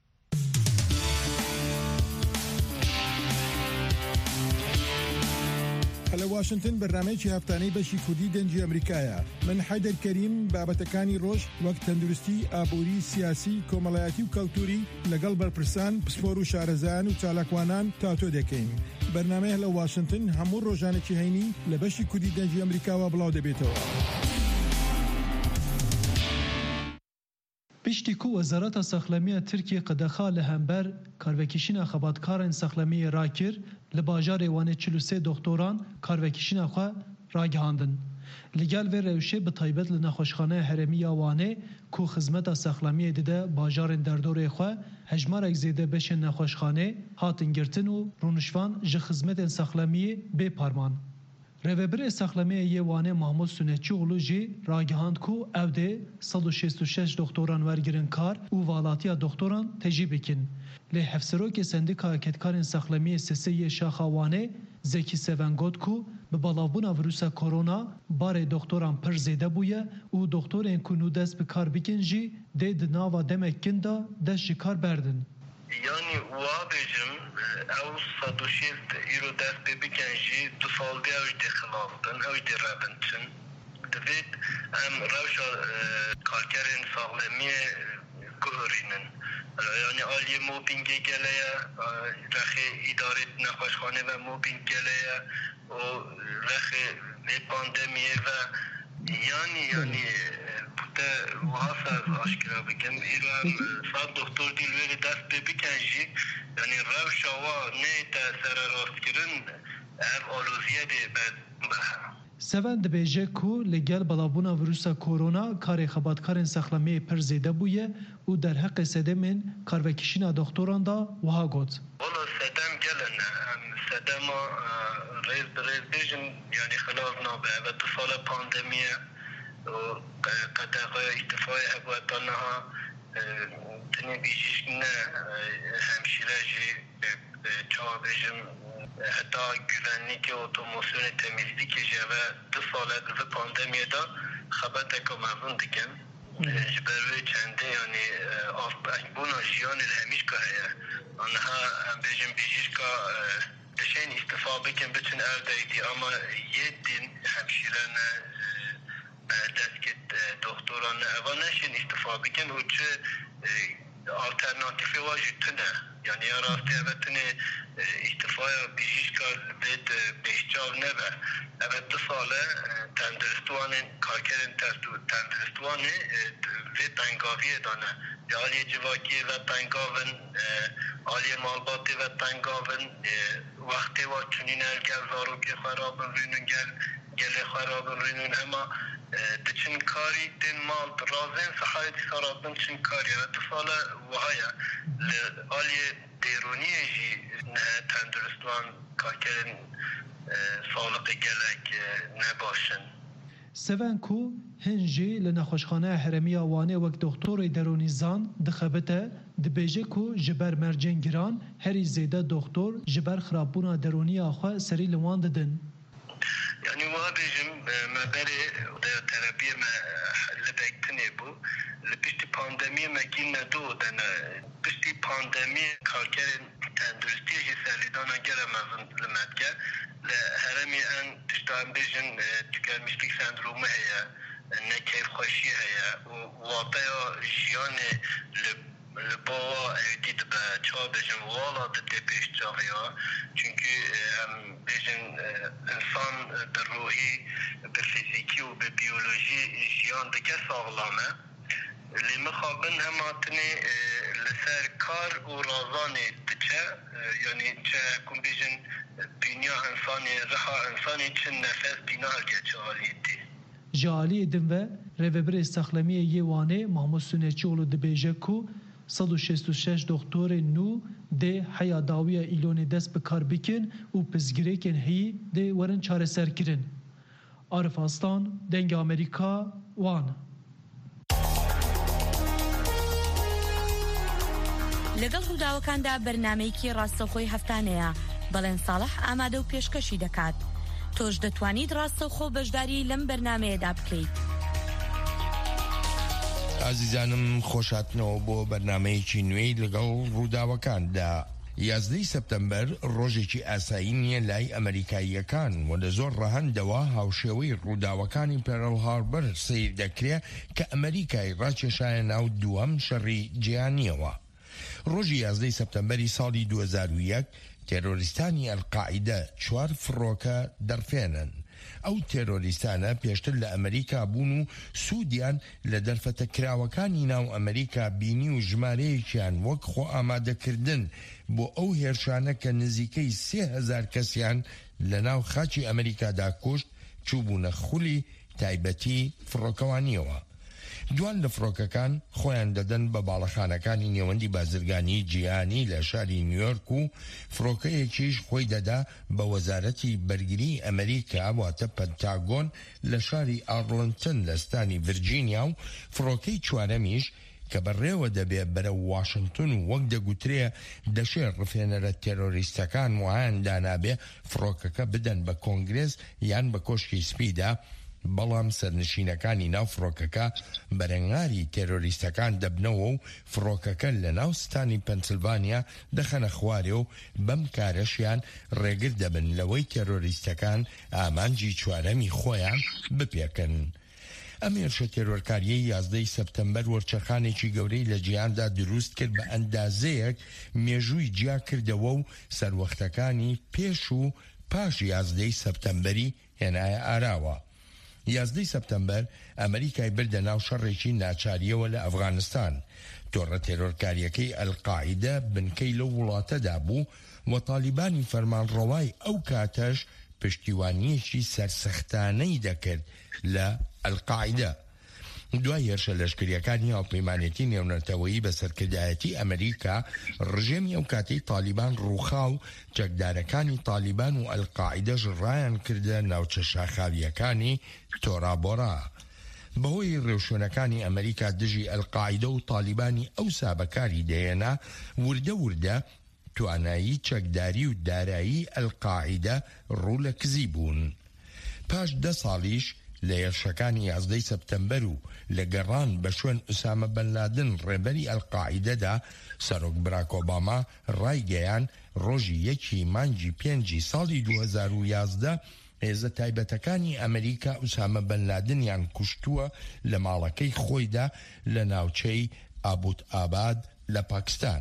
لە واشنگتن بەرنامەیەکی هەفتانەی بەشی کوردی دەنگی ئەمریکایە. من حەیدەر کەریم بابەتەکانی ڕۆژ وەک تەندروستی، ئابووری، سیاسی، کۆمەڵایەتی و کەلتوری لەگەڵ بەرپرسان، پسپۆر و شارەزایان و چالاکوانان تاتۆ دەکەین. بەرنامەیە لە واشنگتن هەموو ڕۆژانێکی هەینی لە بەشی کوردی دەنگی ئەمریکاوە بڵاو دەبێتەوە. پشتی کو وزارت ساخلمی ترکیه قدخا لهمبر کاروکیشینا خباتکارن ساخلمی راکر لباجار وانه 43 دکتران کاروکیشینا خو راگهاندن. لگل و روشه به تایبەت لە نەخۆشخانە هەرێمی وانێ کو خزمەتە سەخلامیە دەدە باژارên derdorê xwe hejmarek zêde beşên nexweşxanê hatin girtin û rûnişvan ji xizmetên sexlemiyê bê parman. Rêveberê Sexlemiyê yê Wanê Mahmud Sunetçioğlu jî ragihand ku ew dê 166 doktoran wergirin kar û valatiya doktoran tejî bikin. Lê hevserokê Sendika Ketkarên Sexlemiyê Seseyê Şaxa Wanê Zekî Seven got ku bi balavbûna vîrusa korona barê doktoran pir zêde bûye û doktorên ku nû dest bi kar bikin jî dê di nava demek kin da dest ji kar berdin. Yani wabêjim ew 160 îro dest pê bikin jî du sal de ew jî xilaf bin, ew jî revin çin. Divêt em rewşa karkerên sexlemiyê guhirînin. Yani aliyê mobbingê geleye, rexê îdarê nexweşxanê ve mobbing geleye, û rexê vê pandemiyê ve yani te wasa aşkira bikin îro em sab doktor dîl wê dest pê bikin jî yani rewşa wa nê te sererastkirin ev alûziye dê behe. Seven dibêje ku li gel balavbûna vîrusa korona karê xebatkarên Sexlemiyê pir zêde bûye û derheqê sedemên karvekişîna doktoran da wiha got. Valla sedem gelin em sedema rêz bi rêz bêjin yani xilaf nabe ve du sala pandemiye û qedexe îstifayê hebweta niha tinê bijîşk ne hemşîre jî çawa bêjim hatta güvenlik otomosyonu temizlik ji ve 2 salet ve pandemiyede xebateka mezun dikin. Ji ber wê çendê yani bûna jiyanê hemîşka heye. Anha em bêjin bijîşka dişên îstifa bikin biçin ev deydî ama yê din hemşîrene destket doktorane eva neşin îstifa bikin û çi alternatîfê wa jî tune. Yani ya rastî evetine îstifaya bijîşka vê pêşçav nebe. Evet 2 sale tenduristwanên karkerên tenduristwanê vê tengaviyê dane. Ya aliyê civakiyê ve tengavin, aliyê malbatê ve tengavin, wextê wa çûnîne gel zarokê xerabin rûnin gelê xerabin rûnin hema diçin karî tên mal razên sihayê dîsarabin çin kariye. 2 sale wihaya li aliyê dêroniyê jî tenduristwan karkerên sağlıqê gelek nebaşin. Seven ku hin jî li nexweşxaneya Herêmiya Wanê wek doktorê deronî zan dixebite dibêje ku ji ber mercên giran herî zêde doktor ji ber xirabbûna deroniya xwe serî li wan didin. Yani wabêjim me berê terapiyê me li bektinê bû li piştî pandemiyê me gîne do dene piştî pandemiyê karkerên tenduristiyê jî serlîdana gere mezin li medge li herêmê en tişta em bêjin tükenmişlik sendromu heye, nekevxweşî heye û wateya jiyanê li bawa evdî dibe çawa bêjin wala dide pêşçaviya çünkü em bêjin insan bi ruhî, bi fîzîkî û bi biyolojî jiyan dike saxlam e. Lê mixabin hema tinê li ser kar û razanê diçe yani çe kum bêjin dünya insanê riha insanê çin nefes bîna hergeçe aliyê tê. Ji aliyê din ve Rêveberê Sexlemiyê yê Wanê Mahmud Sunetçioğlu dibêje ku 166 doktorên nû dê heya dawiya îlonê dest bi kar bikin û pizgirêkên heyî dê werin çareserkirin. Arif Aslan, Dengê Amerîka, Wan. لەگەڵ ڕووداوەکاندا بەرنامەیەکی ڕاستەوخۆی هەفتانەیە بەڵێن ساڵح ئامادە و پێشکەشی دەکات. تۆش دەتوانیت ڕاستەوخۆ بەشداری لەم بەرنامەیەدا بکەیت. عزیزانم خۆشاتنەوە بۆ بەرنامەیەکی نوێی لەگەڵ ڕووداوەکاندا. 11 سپتەمبەر ڕۆژێکی ئاسایی نییە لای ئەمریکاییەکان و لە زۆر ڕەهەندەوە هاوشێوەی ڕووداوەکانی پێرل هاربەر سیر دەکرێت کە ئەمریکای ڕاکێشایە ناو دووەم شەڕی جیهانیەوە. ڕۆژی 11 سپتەمبەری ساڵی 2001 تێرۆریستانی ئەلقاعیدە 4 فڕۆکە دەرفێنن. ئەو تێرۆریستانە پێشتر لە ئەمریکا بوون و سوودیان لە دەرفەتەکراوەکانی ناو ئەمریکا بینی و ژمارەیەکیان وەک خۆ ئامادەکردن بۆ ئەو هێرشانە کە نزیکەی 3000 کەسیان لە ناو خاچی ئەمریکادا کوشت چوبوونە خولی تایبەتی فڕۆکەوانیەوە. دوان لە فڕۆکەکان خۆیان دەدەن بە باڵەخانەکانی نێوەندی بازرگانی جیهانی لە شاری نیویۆرک و فڕۆکەیەکیش خۆی دەدا بە وەزارەتی بەرگری ئەمریکا واتە پەنتاگۆن لە شاری ئارلنتن لە ستانی ڤرجینیا و فڕۆکەی چوارەمیش کە بەڕێوە دەبێت بەرە واشنگتن و وەک دەگوترێ دەشێت ڕفێنەرە تێرۆریستەکان وایان دانابێ فڕۆکەکە بدەن بە کۆنگرێس یان بە کۆشکی سپیدا، بەڵام سەرنشینەکانی ناو فڕۆکەکە بەرەنگاری تێرۆریستەکان دەبنەوە و فڕۆکەکە لە ناو ستانی پەنسیلڤانیا دەخەنە خوارێ و بەم کارەشیان ڕێگر دەبن لەوەی تێرۆریستەکان ئامانجی چوارەمی خۆیان بپێکن. ئەم هێرشە تێرۆرکاریەی 11 سەپتەمبەر وەرچەخانێکی گەورەی لە جیهاندا دروست کرد بە ئەندازەیەک مێژووی جیا کردەوە و سەروەختەکانی پێش و پاش 11 سەپتەمبەری هێنایە ئاراوە. 11 سەپتەمبەر ئەمریکای بردە ناو شەڕێکی ناچاریەوە لە ئەفغانستان. تۆڕە تێرۆرکاریەکەی ئەلقاعیدە بنکەی لەو وڵاتەدا بوو و تالیبانی فەرمانڕەوای ئەو کاتەش پشتیوانیەکی سەرسەختانەی دەکرد لە ئەلقاعیدە. دوای هێرشە لەشکریەکانی هاوپەیمانێتی نێونەتەوەیی بە سەرکردایەتی ئەمریکا، ڕژێمی ئەو کاتەی تالیبان ڕووخا و چەکدارەکانی تالیبان و ئەلقاعیدەش ڕایان کردە ناوچە شاخاویەکانی تۆرابۆرا. بەهۆی ڕێوشوێنەکانی ئەمریکا دژی ئەلقاعیدە و تالیبانی ئەوسا بەکاری دێنا، وردە وردە توانایی چەکداری و دارایی ئەلقاعیدە ڕوو لە کزی بوون. پاش 10 ساڵیش لە هێرشەکانی 11 سەپتەمبەر و لە گەڕان بە شوێن ئوسامە بن لادن ڕێبەری ئەلقاعیدەدا، سەرۆک براک ئۆباما ڕایگەیان ڕۆژی 1 مانگی 5 ساڵی 2011 هێزە تایبەتەکانی ئەمریکا ئوسامە بن لادنیان کوشتووە لە ماڵەکەی خۆیدا لە ناوچەی ئابوت ئاباد لە پاکستان.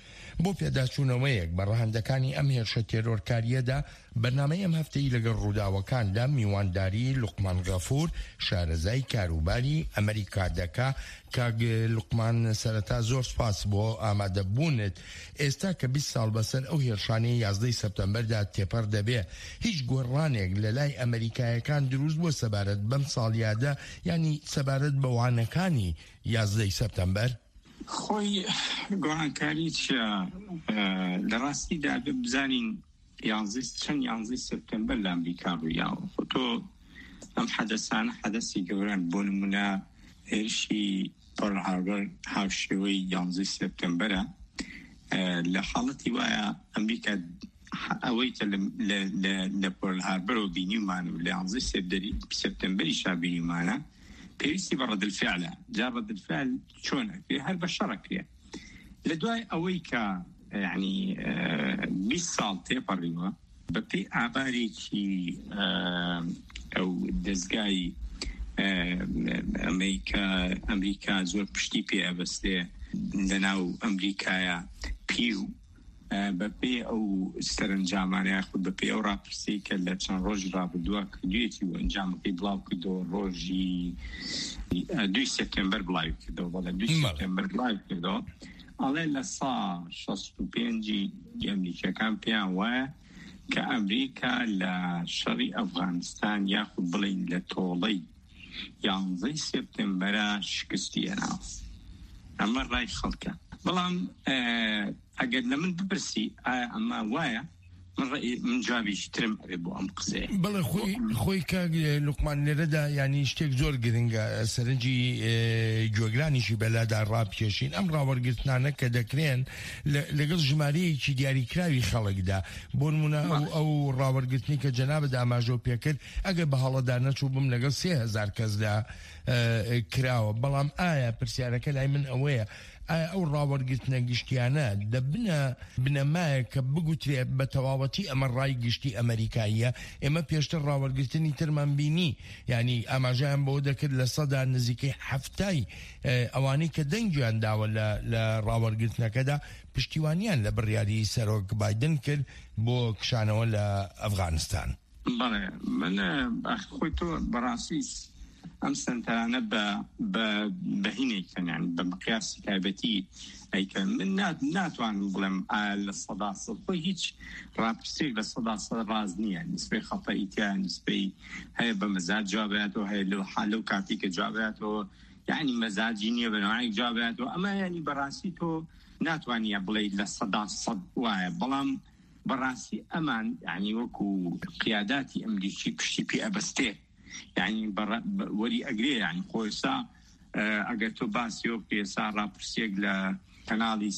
بۆ پێداچوونەوەیەک بە ڕەهەندەکانی ئەم هێرشە تێرۆرکاریەدا، بەرنامەی ئەم هەفتەی لەگەڵ ڕووداوەکاندا میوانداری لوقمان غەفور، شارەزای کاروباری ئەمریکا دەکا. کاگ لوقمان، سەرەتا زۆر سپاس بۆ ئامادەبوونت. ئێستا کە 20 ساڵ بەسەر ئەو هێرشانەی 11 سەپتەمبەردا تێپەر دەبێ، هیچ گۆڕانێک لە لای ئەمریکایەکان دروست بۆ سەبارەت بەم ساڵیادا، ینی سەبارەت بە وانەکانی 11 سەپتەمبەر؟ خۆی گۆڕانکاری چیە؟ لە ڕاستیدا بزانین چەند 11 سەپتەمبەر لە ئەمریکا ڕوویاوە. تۆ ئەم حەدەسانە حەدەسی گەوران، بۆ نمونە هێرشی پەرل هاربەر هاوشێوەی 11 سەپتەمبەرە. لە حاڵەتی وایە ئەمریکا ئەوەی لە پەرل هاربەرەوە بینیمانە و لە 11 سەپتەمبەری شابینیمانە پێویستی بە ڕەدەلفعلە. جا ڕەدەلفعل چۆنە؟ هەر بە شەڕەکرێ. لە دوای ئەوەی کە یعنی 20 ساڵ تێپەڕیوە، بە پێی ئابارێکی ئەو دەستگای ئەمریکا زۆر پشتی پێ ئەبەستێ لە ناو ئەمریکایە پیو، بە پێی ئەو سەرنجامانە خود بە پێی ئەو ڕاپرسی کە لە چەند ڕۆژ ڕابردووە کردوێتی و ئەنجامەکەی بڵاو کردەوە ڕۆژی 2 سپتێمبەر بڵاو کردەوە. بەڵێ 2 سپتێمبەر بڵاو کردەوە. ئەڵێ لە ساڵ 65 ئەمریکیەکان پێیان وایە کە ئەمریکا لە شەڕی ئەفغانستان یاخود بڵین لە تۆڵەی 11 سپتێمبەرە شکستی هێناوە. ئەمە ڕای خەڵکە. بەڵام ئەگەر لە من بپرسی ئایا ئەمە وایە، من جوابیشی ترم ئەوێ بۆ ئەم قسەیە. بەڵێ خۆی کاک لوقمان لێرەدا ینی شتێک زۆر گرنگە، سەرنجی گوێگرانیشی بەلادا ڕاپێشین. ئەم ڕاوەرگرتنانە کە دەکرێن لەگەڵ ژمارەیەکی دیاریکراوی خەڵکدا، بۆ نمونە ئەو ڕاوەرگرتنی کە جەنابەت ئاماژۆ پێکرد، ئەگەر بە هەڵەدا نەچوو بم لەگەڵ 3000 کەسدا کراوە. بەڵام ئایا پرسیارەکە لای من ئەوەیە، ئایا ئەو ڕاوەرگرتنە گشتیانە دەبنە بنەمایە کە بگوترێت بە تەواوەتی ئەمە ڕای گشتی ئەمریکاییە؟ ئێمە پێشتر ڕاوەرگرتنی ترمان بینی، ینی ئاماژیان بۆ دەکرد لە سەدا نزیکەی 7 ئەوانەی کە دەنگیان داوە لە ڕاوەرگرتنەکەدا پشتیوانیان لە بڕیاری سەرۆک بایدن کرد بۆ کشانەوە لە ئەفغانستان. بەڵێ، من خۆی تۆ بەڕاستی ئەم سنتەرانە بەهینێک يعني بمقیاسی تایبەتی ئەیکەن من ناتوانم بڵێم لە 100% خۆی هیچ ڕاپرسێک لە 100% ڕاز نییە نسبەی خەڵپەیتیان نسبەی هەیە بە مەزاج جوابێتەوە هەیە لەو حالە و کاتی کە جوابێتەوە یعنی مەزاجی نییە بەنەوەیەک جوابێتەوە ئەمە ینی بەڕاستی تۆ ناتوانیە بڵێ لە 100% وایە بەڵام بەڕاستی ئەمان ینی وەکو قیاداتی ئەمریکی پشتی پێ ئەبەستێ یعنی وەری ئەگرێ یعنی خۆیسا ئەگەر تۆ باسیەوە پێسا ڕاپرسێک لە کەناڵی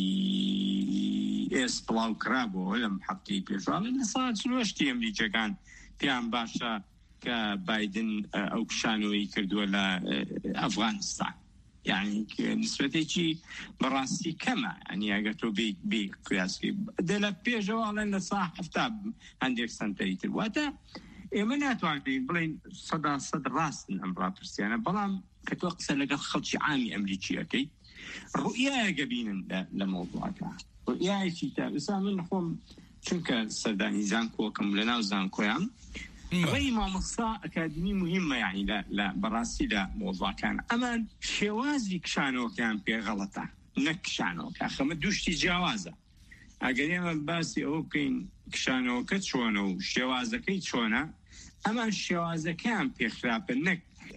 CBS بڵاو کرابەوە لەم هەفتەی پێشوانە لە ساعت چلوەشتی ئەمریکەکان پێیان باشە کە بایدن ئەو کشانەوەی کردووە لە ئەفغانستان يعني نسبتێکی بەڕاستی کەمە ئەنی ئەگەر تۆ بێ قیاسکەی دەلە پێشەوە ئەڵێن لە سا هەفتا هەندێک سنتەری تر واتە ئێمە ناتوانین بڵین 100% ڕاستن ئەم ڕاپرسیانە بەڵام کە تۆ قسە لەگەڵ خەڵکی عامی ئەمریکی ئەەکەی ڕوئیایەکە بینن لە مۆڵوعەکە ڕوئیایەکی تا ئێستا من خۆم چونکە سەردانی زانکۆکەم لەناو زانکۆیان ڕێی مامۆستا ئەکادمی مهمە یعنی لە بەڕاستی لە مۆڵوعەکان ئەمان شێوازی کشانەوەکیان پێ غەڵەتە نەک کشانەوەکە خەمە دوشتی جیاوازە ئەگەر ئێمە باسی ئەوە بکەین کشانەوەکە چۆنە و شێوازەکەی چۆنە ئەمان شێوازەکەیان پێ خراپە نەک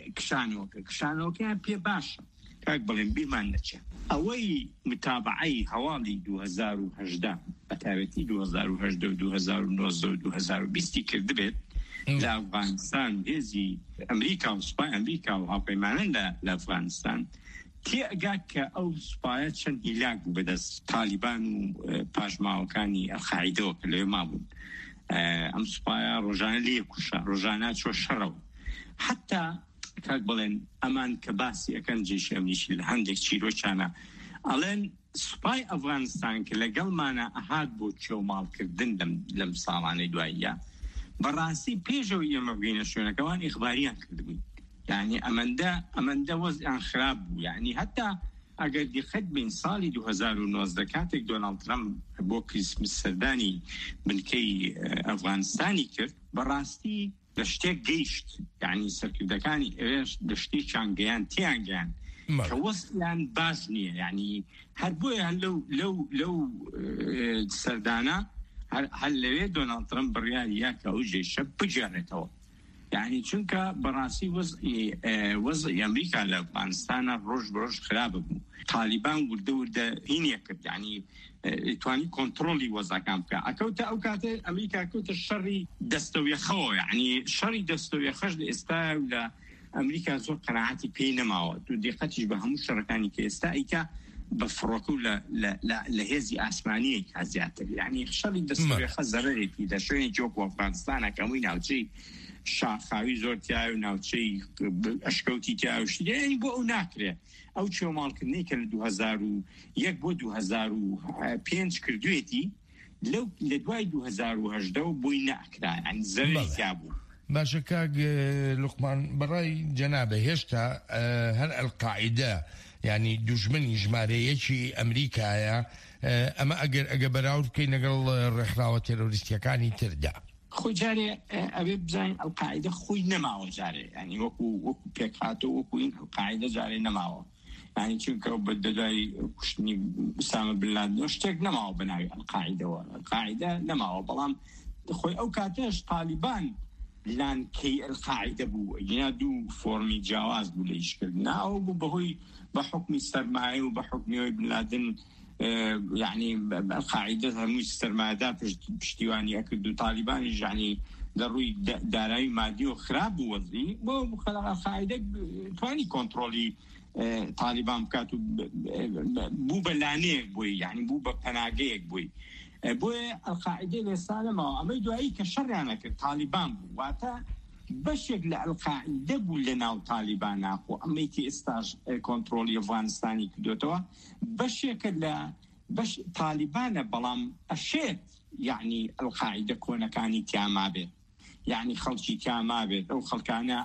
کشانەوەکەیان پێ باشە کاک بڵێن بیرمان نەچێت ئەوەی متابعەی هەواڵی 2018 بەتابەتی 2018 و 2019 و 2020 کردبێت لە ئەفغانستان هێزی ئەمریکا و سوپای ئەمریکا و هاوپەیمانن لە ئەفغانستان تێئگا کە ئەو سوپایە چەند هیلاک بوو بەدەست تالیبان و پاشماوەکانی ئەلقاعیدەوە کە لەوێ مابوون ئەم سوپایە ڕۆژانە لێکوشە ڕۆژانە چۆ شەڕەوە حتا کاک بڵێن ئەمان کە باسی ئەەکەن جێشی ئەمریکی لە هەندێک چیرۆکیانە ئەڵێن سوپای ئەفغانستان کە لەگەڵمانە ئەهات بۆ چێوماڵکردن لەم ساڵانەی دواییە بەڕاستی پێشەوە ئێمە بگەینە شوێنەکەوان ئیخباریان کردبووین یعنی ئەمەندە وەزعیان خراپ بوو یعنی هەتا ئەگەر دیقەت بین ساڵی 2019 کاتێک دۆناڵد ترامپ بۆ کریسمس سەردانی بنکەی ئەفغانستانی کرد بەڕاستی لە شتێک گەیشت یعنی سەرکردەکانی ئێش لە شتێکیان گەیان تیان گەیان کە وەستیان باش نییە یعنی هەر بۆیە لەو سەردانە هەر لەوێ دۆناڵد ترامپ بڕیاری یاکە ئەو جێشە بجێڕێتەوە یعنی چونکە بەڕاستی وەزعی ئەمریکا لە ئەفغانستانە ڕۆژ بەڕۆژ خراپە بوو تالیبان وردە هینیە کرد یعنی توانی کۆنتڕۆلی وەزەکان بکە ئەکەوتە ئەو کاتە ئەمریکا کەوتە شەڕی دەستەوێخەوە یعنی شەڕی دەستەوێخەش لە ئێستا لە ئەمریکا زۆر قەناعەتی پێی نەماوە تو دقەتیش بە هەموو شەڕەکانی کە ئێستا ئیکە بە فڕۆکە و لە هێزی ئاسمانیەک زیاتر یعنی شەڕی دەستەوێخە زەرەرێکی لە شوێنێکی وەکو ئەفغانستانە کەمووی ناوچەی شاخاوی زۆر تیا و ناوچەی ئەشکەوتی تیا و شتێنی بۆ ئەو ناکرێت ئەو چێوماڵکردنەی کە لە 2001 بۆ 2005 کردوێتی لە دوای 2018 بۆی ناکرا یعنی زەرەری تیا بوو باشە کاک لوقمان بەڕای جەنابە هێشتا هەر ئەلقاعیدە یعنی دوژمنی ژمارەیەکی ئەمریکایە ئەمە ئەگە بەراورد بکەین لەگەڵ ڕێکخراوە تێرۆریستیەکانی تردا خۆی جارێ ئەوێ بزانین ئەلقاعیدە خۆی نەماوە جارێ ینی وەکو پێکهاتەوە وەکو این ئەلقاعیدە جارێ نەماوە ینی چونکە بە دەدوای کوشتنی ئوسامە بن لادن شتێک نەماوە بەناوی ئەلقاعیدەوە ئەلقاعیدە نەماوە بەڵام خۆی ئەو کاتەش تالیبان لانکەی ئەلقاعیدە بوو ینا دوو فۆرمی جیاواز بوو لە ئیشکردن ئەو بوو بەهۆی بە حکمی سەرمایە و بە حکمیەوەی بن لادن يعني القاعدة هموش سرمادا پشتیوانی اکرد و طالبانی يعني ضروري دارایی مادی و خراب وضعی بو خلق القاعدة توانی کنترلی طالبان بکاتو بو بلانیک بوی يعني بو بپناگیک بوی بوی القاعدة لسالما اما دوایی که شریانه که طالبان بو واتا بەشێک لە ئەلقاعیدە بوو لە ناو تالیبان ناخۆ ئەمەیتی ئێستاش کۆنتڕۆلی ئەفغانستانی کردوێتەوە بەشێکە لە بەش تالیبانە بەڵام ئەشێت یعنی ئەلقاعیدە کۆنەکانی تیاما بێت یعنی خەڵکی تیاما بێت ئەو خەڵکانە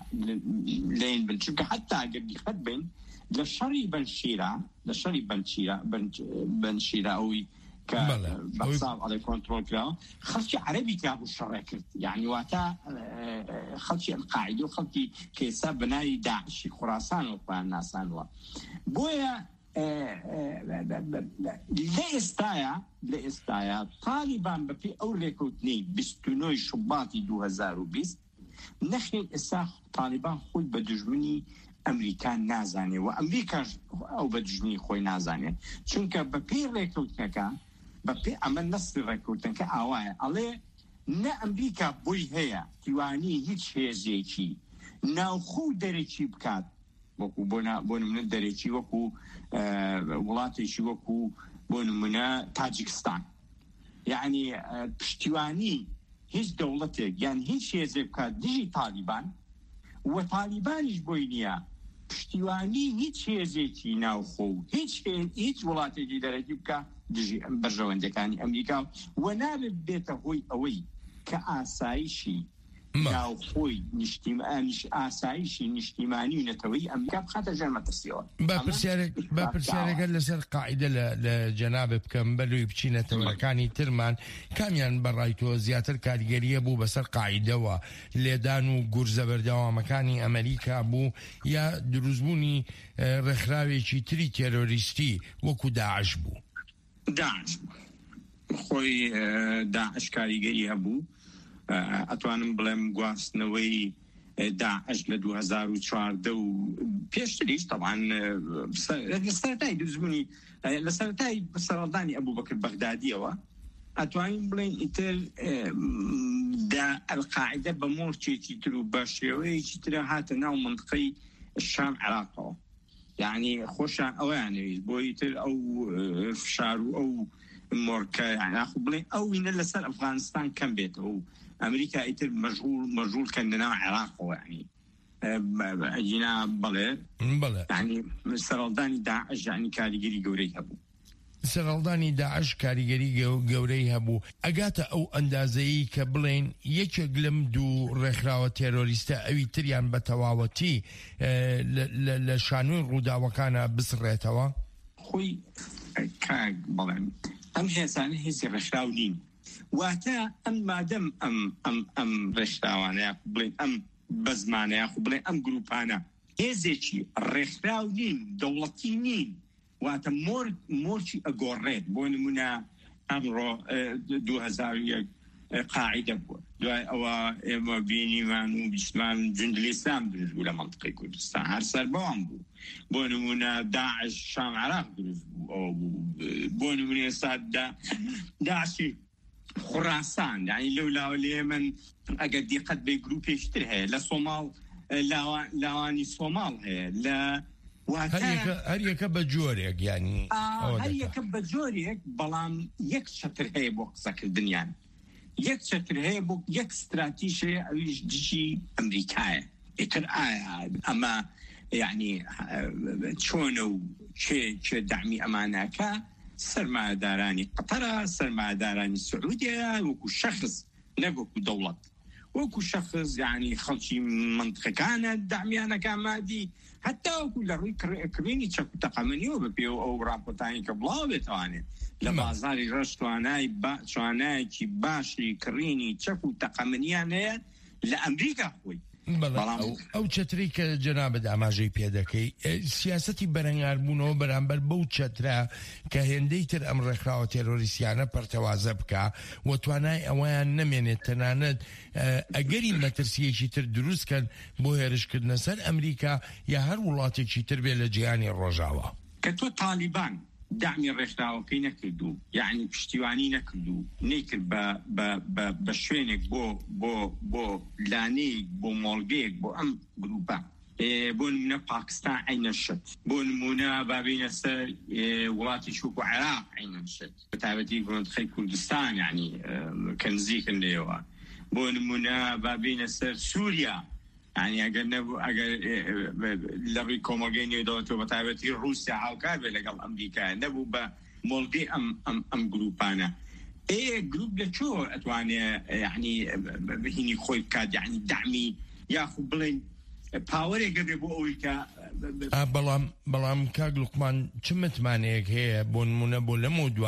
لێن بن چونکە حتا ئەگەر دیقەت بن لە شەڕی بەنشیرە ئەوی بحساب على كنترول كلاو خلشي عربي كابو الشراكة يعني واتا خلشي القاعدة وخلشي كيسا بناي داعش خراسان وقوان ناسان بويا لإستايا طالبان بفي أو ريكوتني بستونوي شباطي 2020 نخي إساق طالبان خوي بدجمني أمريكان نازاني وأمريكا أو بدجمني خوي نازاني چونك بفي ريكوتنكا بفي عمل نصر ريكوتنكا آوايا علي نا أمريكا بوي هيا تيواني هيتش هيزيكي ناو خو داريكي بكات وكو بونا من الدريتي وكو ولاتي وكو بونا من تاجيكستان يعني بشتواني هيش دولتك يعني هيش يزبكات ديجي طالبان وطالبانيش بوينيا بشتواني هيش يزيتي ناوخو هيش ولاتي دي دريتي بكا ديجي برجوان دكاني أمريكا ونارب بيتا هوي أوي كآسايشي ناو خوي نشتیمانش آسایشی نشتیمانی نتوی أمريكا بخاطر جرمة السيول بابرسيارك لسر قاعدة لجناب بكم بلو يبچينة توركاني ترمان كاميان برايتو زياتر كاريجرية بو بسر قاعدة و ليدانو قرزة بردوا مكاني أمريكا بو يا دروزبوني رخراوي چي تري تيروريستي وكو داعش بو خوي داعش كاريجرية بو أتوانم بلم گواستنەوەی داعش لە 2014 و پێشتریش طبعا لەسەرەتای دروستبوونی لەسەرەتای سەرەڵدانی ئەبوبەکر بەغدادیەوە ئەتوانین بڵێن ئیتر دا القاعدە بە مۆرچێکی تر و بە شێوەیەکی ترە هاتە ناو منطقەی شام عێراقەوە یعنی خۆشیان ئەویانەویست بۆ ئیتر ئەو فشار و ئەو مۆرکە یعنی بڵێن ئەوینە لەسەر ئەفغانستان کەم بێتەوە أمريكا إتر مجهول كان عراق يعني جينا بلى يعني سرالداني داعش يعني كاريجري جوري هبو سرالداني داعش كاريجري جوري هبو أجاتا أو أندازي كبلين يكجلم دو رخراوة تيروريستا أوي تريان بتواوتي لشانون رودا وكان بسريتوا خوي كاج بلين أم هسان هسي رخراولين واتا ام مادم ام رشتاوانه بلين ام بزمانه بلين ام جروبانا هزيشي رخراونين دولتينين واتا مورشي اغوريت بون منا امرو 2001 قاعده بو او ام بيني وانو بسمان جند الاسلام بالنسبه منطقه كردستان هر سربان بون منا داعش شام عراق او بون منا صاد داعشي خراسان يعني لولا اليمن أقد قد بجروب يشتريها لا صومال لا صومال هي لا هل يكب جوريك يعني هل يكب جوريك بلام يكشتر هي بوقسك الدنيا يكشتر هي بوق يك استراتيجية جيشي أمريكية أما يعني شونو شيء دعمي أمانك سرمایه دارانی قطر سرمایه دارانی سعودية وكو شخص نبوكو دولة وكو شخص يعني خلشي منطقة كانت دعميانا كان مادي حتى وكو لروي كريني تشكو تقامنيو ببيو او رابطاني كبلاو بتواني لبازاري رشتواناي كي باشي كريني تشكو تقامنيانا لأمريكا خوي ئەو چەتری کە جەنابەت ئاماژەی پێ دەکەی سیاسەتی بەرەنگاربوونەوە بەرامبەر بەو چەترا کە هێندەی تر ئەم ڕێکخراوە تێرۆریستیانە پەرتەوازە بکە و توانای ئەوەیان نەمێنێت تەنانەت ئەگەری مەترسیەکی تر دروستکەن بۆ هێرشکردنە سەر ئەمریکا یا هەر وڵاتێکی تر بێ لە جیهانی ڕۆژاوە کە تۆ طالبان دعمي الرخاوكي نكردو يعني پشتیوانی نكردو نيكر با شوينك بو لانيك بو مولبيك بو ام جروبا بون من باكستان عين الشت بون منا بابين السر ولاتي شوكو عراق عين الشت بتعبتي كنت خي كردستان يعني كنزيك الليوا بون منا بابين السر سوريا يعني اگر لغي كوموغيني دوتو بتعبتي روسيا عاوكار لقل امريكا نبو بمولدي ام جروبانا جروب لشو اتواني يعني هيني خوي كاد يعني دعمي ياخو بلين باور يقربوا اويكا بلام كاغ لقمان چمت مانيك هي بون منبو لمودوا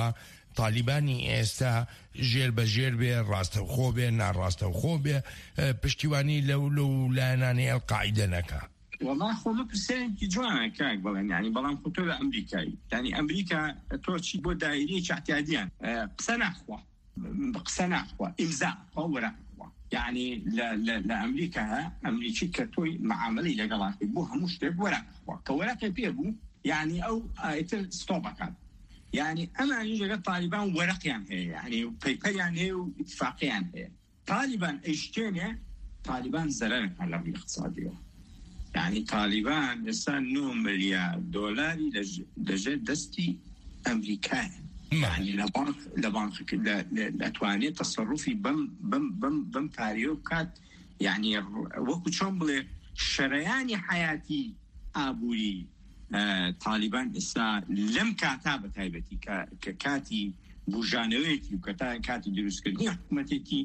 طالبانی ئێستا ژێر بە ژێر بێ ڕاستەوخۆ بێ ناڕاستەوخۆ بێ پشتیوانی لەو لایەنانەی ئەڵقاعیدە نەکا. والله خۆ پرسیارێکی جوانە کاک بڵێن ینی بەڵام خۆ تۆ لە ئەمریکایی ینی ئەمریکا تۆ چی بۆ دایرەیەکی احتیاجیان قسە ناخوا ئیمزا وەرەخوا یعنی لە ئەمریکا ئەمریکی کە تۆی معاملەی لەگەڵاتی بۆ هەموو شتێک وەرەخوا کە وەرەقی پێ بوو یعنی ئەو ئایتر ستۆپەکات یعنی ئەمانی لەگەڵ طالبان وەرەقیان هەیە یعنی پەیپەریان هەیە و اتفاقیان هەیە طالبان ئەیشتێنێ طالبان زەرەرەکان لە اقتصادیەوە يعني طالبان إنسان 9 مليار دولاري لجد دستي أمريكان يعني لبنك لأتواني تصرفي بم تاريوكات يعني وقت شمبل شرياني حياتي أبوري طالبان إسا لم كاتابة هايبتي كاتي بوجانويتي وكاتي دروس كردني حكومتي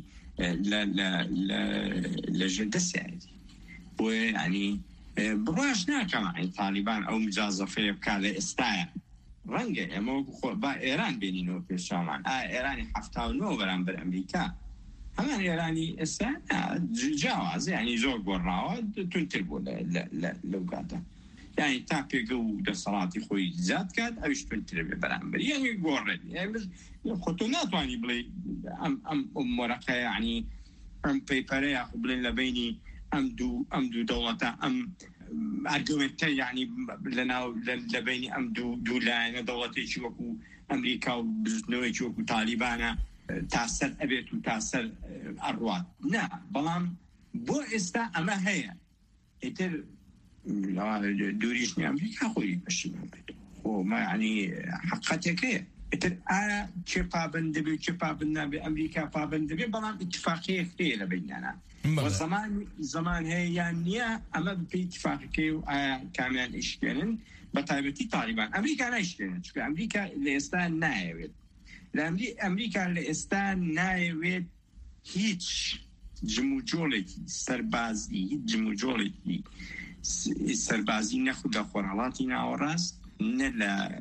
لجد السعيدي ويعني بڕاش ناکەم طالبان ئەو مجازەفەیە بکات لە ئێستاە ڕەنگە ئێمە با ئێران بێنینەوە پێشامان ئێرانی 79 بەرامبەر ئەمریکا هەمان ئێرانی ئێستا جیاوازە ینی زۆر گۆڕاوە تونتر بوو لەو کاتە یعنی تا پێگە و دەسەڵاتی خۆی زیاد کات ئەویش تونتر بێ بەرامبەر یعنی گۆڕێت خۆ تۆ ناتوانی بڵێ ئەم وەرەقە یعنی ئەم پەیپەرەیە بڵێن لە بینی أم دو دولة أم أرجومنت يعني لنا لبيني أم دو لاين دولتي شوكو أمريكا وبزنوي شوكو طالبان تأثر أبيت وتأثر أرواد لا بلام بو إستا أما هي إتر دوريشني أمريكا خوي بشي وما يعني حقتك هي إتر شفا بندبي شفا بندبي أمريكا بندبي بلام اتفاقية كتير بيننا وزمان هي يعني أما باتفاقية كامل إشكالن بطيبتي طالبان أمريكا لا إشكالن شو أمريكا لإستان نايويد أمريكا لإستان نايويد هيتش جموجولتي سربازي جموجولتي سربازي ناخد خورالاتنا وراس نلا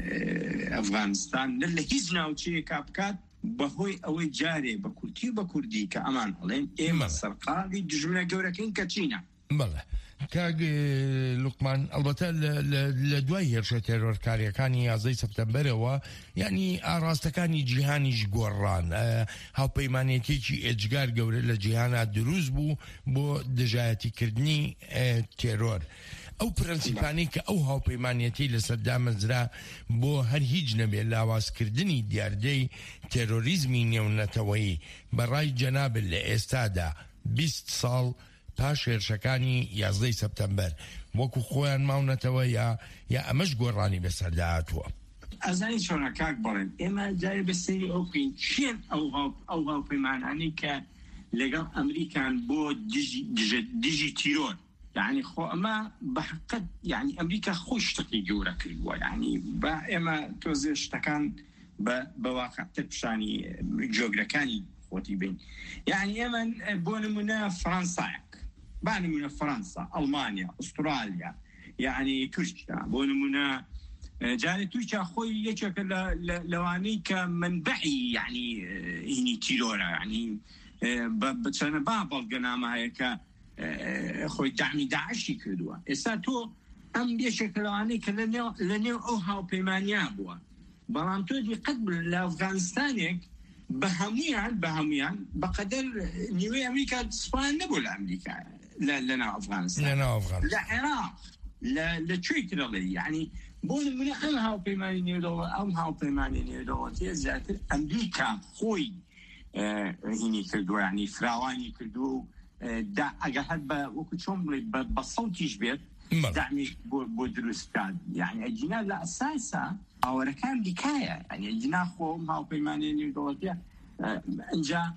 أفغانستان نلا هزنا وشي كابكات بەهۆی ئەوەی جارێ بە کورتی و بە کوردی کە ئەمان هەڵێن ئێمە سەرقاڵی دژمنە گەورەکەین کە چینە بەڵێ کاک لوقمان ئەڵبەتە لە دوای هێرشە تێرۆرکاریەکانی 11 سەپتەمبەرەوە یعنی ئاراستەکانی جیهانیش گۆڕان هاوپەیمانێتێکی ئێجگار گەورە لە جیهانە دروست بوو بۆ دژایەتیکردنی تێرۆر ئەو پرەنسیپانەی کە ئەو هاوپەیمانەتی لەسەر دامەزرا بۆ هەر هیچ نەبێت لاوازکردنی دیاردەی تێرۆریزمی نێونەتەوەیی بەڕای جەنابل لە ئێستادا 20 ساڵ پاش هێرشەکانی 11 سەپتەمبەر وەکو خۆیان ماونەتەوە یا ئەمەش گۆڕانی بەسەرداهاتووە ئەزانی چۆنە کاک بڵێن ئێمە جارێ بەسەری ئەو بکەین چێن ئەو هاوپەیمانانەی کە لەگەڵ ئەمریکان بۆ دژی تیرۆر يعني خو أما بحقد يعني أمريكا خوش تقي جورا كلوا يعني با إما توزيش تكان بواقع تبشاني جغرافياني خوتي بين يعني إما بونمنا فرنسا بونمنا فرنسا ألمانيا أستراليا يعني تركيا بونمنا جاني تركيا خوي يشك لواني كمنبعي يعني هني تيرورا يعني بتشانا بابل جناما هيك خوي دعمي داعشي كردوا إسا تو أم بيشكلواني كلنيو أوها وبيمانيا بوا بلان تو دي قد لأفغانستانيك بهميان بقدر نيوي أمريكا سبان نبو لأمريكا لنا أفغانستان لعراق لتشيكرالي يعني بون من أمها وبيماني دولة أمها وبيماني دولة تيزات أمريكا خوي هني كردوا يعني فراواني كردوا دا أجهد بوكشوم بصوتيش بيت دعمي بودروس كاد يعني الجناح لا أساسا أو ركان دكاية يعني الجناح هو ما هو بيمانين دولتيا إنجا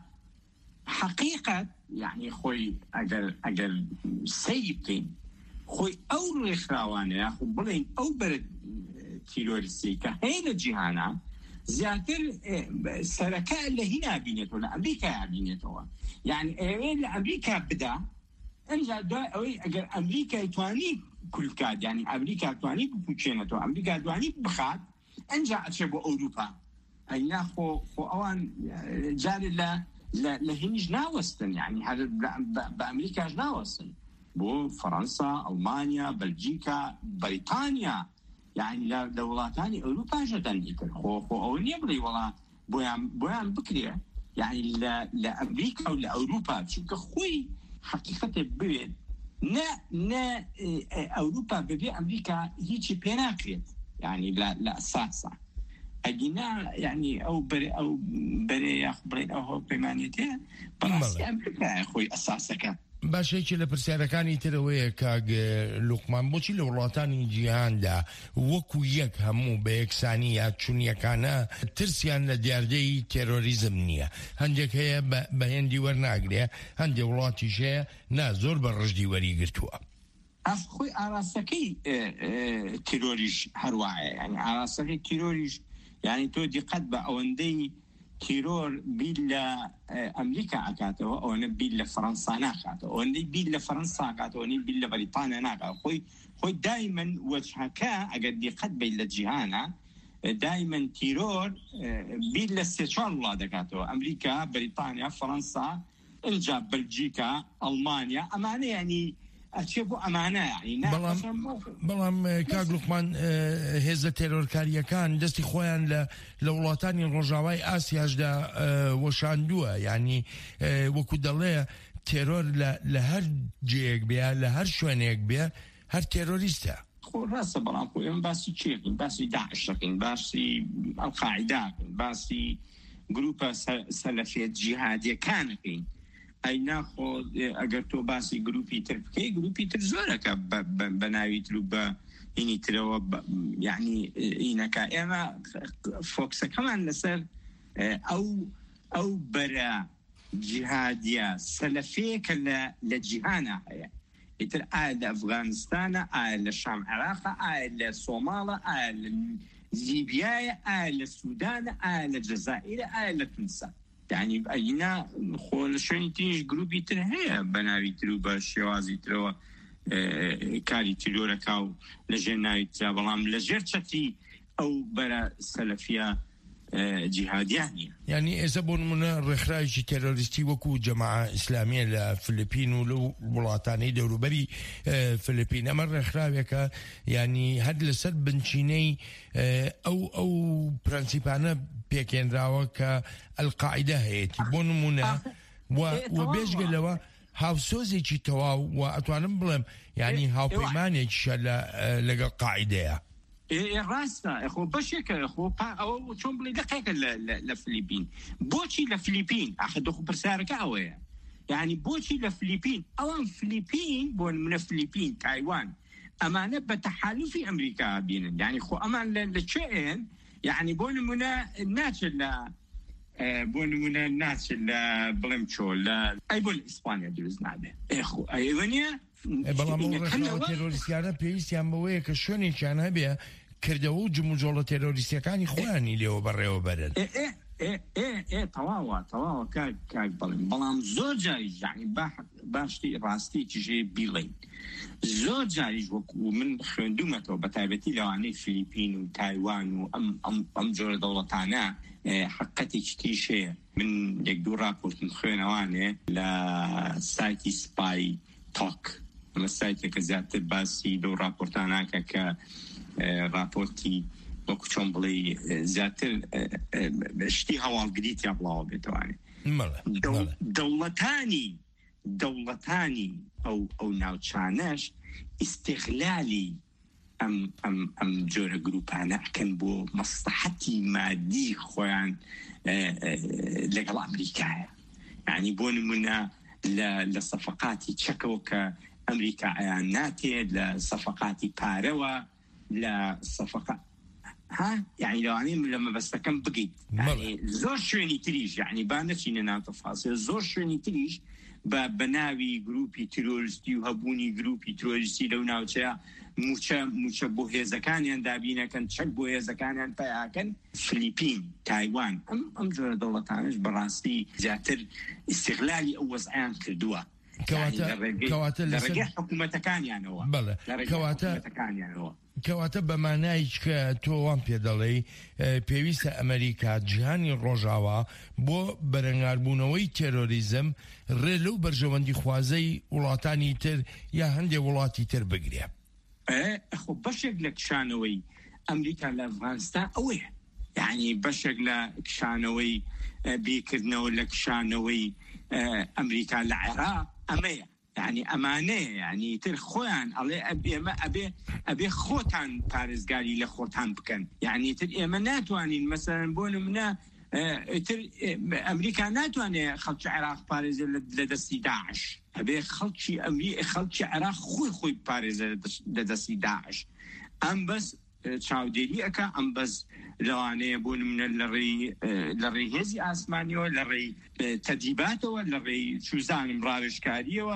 حقيقة يعني خوي أجل سيبتين خوي أول إخراوانه يا خو بلين أو برد تيروريستي كهين الجهانا زياتر سركاء اللي هنا بينته لأمريكا بينته يعني أمريكا بدا أنجا دوي أجر أمريكا يتواني كل كاد يعني أمريكا يتواني بوشينته أمريكا يتواني بخاد أنجا أشبه أوروبا ئەینا خۆ ئەوان جارێ لە هێنیش ناوەستن، یعنی هەر بە ئەمریکاش ناوەستن، بۆ فەڕەنسا، ئەڵمانیا، بەلجیکا، بەریتانیا، یعنی لە وڵاتانی ئەوروپاژە دەنگی کرد. خۆ ئەوە نییە بڵێ وەڵا بۆیان بکرێ، یعنی لە ئەمریکا و لە ئەوروپا، چونکە خۆی حقیقەتێ بوێت نە ئەوروپا بەبێ ئەمریکا هیچی پێ ناکرێت، یعنی لە ئەساسا ئەگینا یعنی ئەو بەرێ یاخ بڵێن ئەو پەیمانێتێ بەڕاستی ئەمریکا خۆی ئەساسەکە. باشێکی لە پرسیارەکانی ترەوەیە کاگ لوقمان، بۆچی لە وڵاتانی جیهاندا وەکو یەک هەموو بە یەکسانی یا چونیەکانە ترسیان لە دیاردەی تێرۆریزم نییە؟ هەندێک هەیە بە هێندی وەرناگرێ، هەندێک وڵاتیش هەیە نا زۆر بە ڕژدی وەری گرتووە. خۆی ئاراستەکەی تیرۆریش هەروایە، یعنی ئاراستەکەی تیرۆریش، یعنی تۆ دیقەت بە ئەوەندەی تیرۆر بیل لە ئەمریکا ئاکاتەوە، ئەوەنە بیل لە فەڕەنسا ناکاتەوە، ئەوەندەی بیل لە فەڕەنسا ئاکاتەوە، ئەوەندەی بیل لە بەریتانیا ناکات. خۆی دایمەن وەجهەکە ئەگەر دیقەت بیت لە جیهانە، دایمەن تیرۆر بیل لە 3-4 وڵات دەکاتەوە، ئەمریکا، بەریتانیا، فەڕەنسا، ئینجا بەلجیکا، ئەڵمانیا، ئەمانە یعنی ئەچێ بۆ ئەمانە. بەڵام کاگ لوقمان، هێزە تێرۆرکاریەکان دەستی خۆیان لە وڵاتانی ڕۆژاوای ئاسیاشدا وەشاندووە، یعنی وەکو دەڵێ تێرۆر لە هەر جێیەک بێ، لە هەر شوێنێک بێ، هەر تێرۆریستە. ڕاستە، بەڵام خۆ ئێمە باسی چێکین، باسی داعش دەکەین، باسی ئەڵقاعیداکەین، باسی گروپە سەلەفیە جیهادیەکانەکەین. ئەینا خۆ ئەگەر تۆ باسی گروپی تر بکەی، گروپی تر زۆرەکە بە ناوی تر و بە هینی ترەوە، یعنی ئینەکە ئێمە فۆکسەکەمان لەسەر ئەو بەرە جیهادیە سەلەفەیەکە لە جیهانە هەیە. ئیتر ئایا لە ئەفغانستانە، ئایا لە شام عێراقە، ئایا لە سۆماڵە، ئایا لە لیبیایە، ئایا لە سوودانە، ئایا لە جەزائیرە، ئایا لە تونسە. یعنی ئەینا خۆ لە شوێنی تریش گروپی تر هەیە بە ناوی تر و بە شێوازی ترەوە کاری تیرۆرەکە و لەژێر ناوی ترا، بەڵام لەژێر چەتی ئەو بەرە سەلەفیە جیهادیانە. یعنی ئێستا بۆ نمونە ڕێکخراوێکی تێرۆریستی وەکو جەماعە ئیسلامیە لە فلیپین و لە وڵاتانەی دەوروبەری فلیپین، ئەمە ڕێکخراوێکە یعنی هەر لەسەر بنچینەی ئەو پرەنسیپانە پێکێنراوە کە ئەلقاعیدە هەیەی. بۆ نمونە و بێژگەلەوە هاوسۆزێکی تەواو و ئەتوانم بڵێم یعنی هاوپەیمانێکیشە لەگەڵ قاعیدەیە. ڕاستە، خۆ بەشێکە، خۆ ئەوە چۆن بڵێ دقیقە لە فلیپین. بۆچی لە فلیپین؟ ئاخدۆخ پرسیارەکە ئەوەیە، یعنی بۆچی لە فلیپین؟ ئەوان فلیپین بۆ نمونە فلیپین، تایوان، ئەمانە بە تەحالوفی ئەمریکا بینن، یعنی خۆ ئەمان لە چێن، یعنی بۆ نمونە ناچێت لە بڵێم چۆ ئەی بۆ لە ئیسپانیا دروست نابێ. خۆ ئەوە نییە. بەڵام ڕێکخراوە تێرۆریستیانە پێویستیان بەوەیە کە شوێنێکیان هەبێ کردەوە و جموجۆڵە تێرۆریستیەکانی خۆیانی لێوە بەڕێوە بەرن. تەواوە کاک بڵێن، بەڵام زۆر جاریش یعنی باشتی ڕاستیکیژێ بیڵێن، زۆر جاریش وەکو من خوێندومەتەوە بە تایبەتی لەوانەی فلیپین و تایوان و ئەم جۆرە دەوڵەتانە حقەتێکی تریش هەیە. من 1-2 راپۆرتم خوێنەوانێ لە سایتی سپای تاک، ئەمە سایتێکە زیاتر باسی لەو راپۆرتاناکە کە راپۆرتی وەکو چۆن بڵێ زیاتر شتی هەواڵگریت یا بڵاوە بێتوانێت. دەوڵەتانی ئەو ناوچانەش ئیستیغلالی ئەم جۆرە گروپانە ئەکەن بۆ مەسلحەتی مادی خۆیان لەگەڵ ئەمریکایە. یعنی بۆ نمونە لە سەفقاتی چەکەوە کە ئەمریکا ئەیان ناتێت، لە سەفقاتی پارەوە، لە سەفقات یعنی لەوانەیە لە مەبەستەکەم بگەیت. زۆر شوێنی تریش، یعنی با نەچینە ناو تەفاسیل، زۆر شوێنی تریش بە ناوی گروپی تیرۆریستی و هەبوونی گروپی تیرۆریستی لەو ناوچەیە موچە بۆ هێزەکانیان دابینەکەن، چەک بۆ هێزەکانیان پیاکەن. فلیپین، تایوان، ئەم جۆرە دەوڵەتانش بەڕاستی زیاتر ئیستیغلالی ئەو وەزعیان کردووە. کەواتە لە ڕێگەی حکوومەتەکانیانەوە. کەواتە بەمانایش کە تۆ وان پێ دەڵێ پێویستە ئەمریکا جیهانی ڕۆژاوا بۆ بەرەنگاربوونەوەی تێرۆریزم ڕێ لەو بەرژەوەندی خوازەی وڵاتانی تر یا هەندێک وڵاتی تر بگرێ. خۆ بەشێک لە کشانەوەی ئەمریکا لە ئەفغانستان ئەوەیە، یعنی بەشێک لە کشانەوەی بیرکردنەوە لە کشانەوەی ئەمریکا لە عێراق ئەمەیە، یعنی ئەمانەیە، یعنی تر خۆیان ئەڵێ ئێمە ئەبێ خۆتان پارێزگاری لە خۆتان بکەن، یعنی تر ئێمە ناتوانین مەسەلەن بۆ نمونە تر ئەمریکا ناتوانێت خەڵکی عێراق پارێزە لە دەستی داعش، ئەبێ خەڵکی عێراق خۆی پارێزە لە دەستی داعش. ئەم بەس چاودێری ئەکا، ئەم بەس لەوانەیە بۆ نمونە لە ڕێی هێزی ئاسمانیەوە، لە ڕێی تەدیباتەوە، لە ڕێی چوزانم ڕاوێژکاریەوە،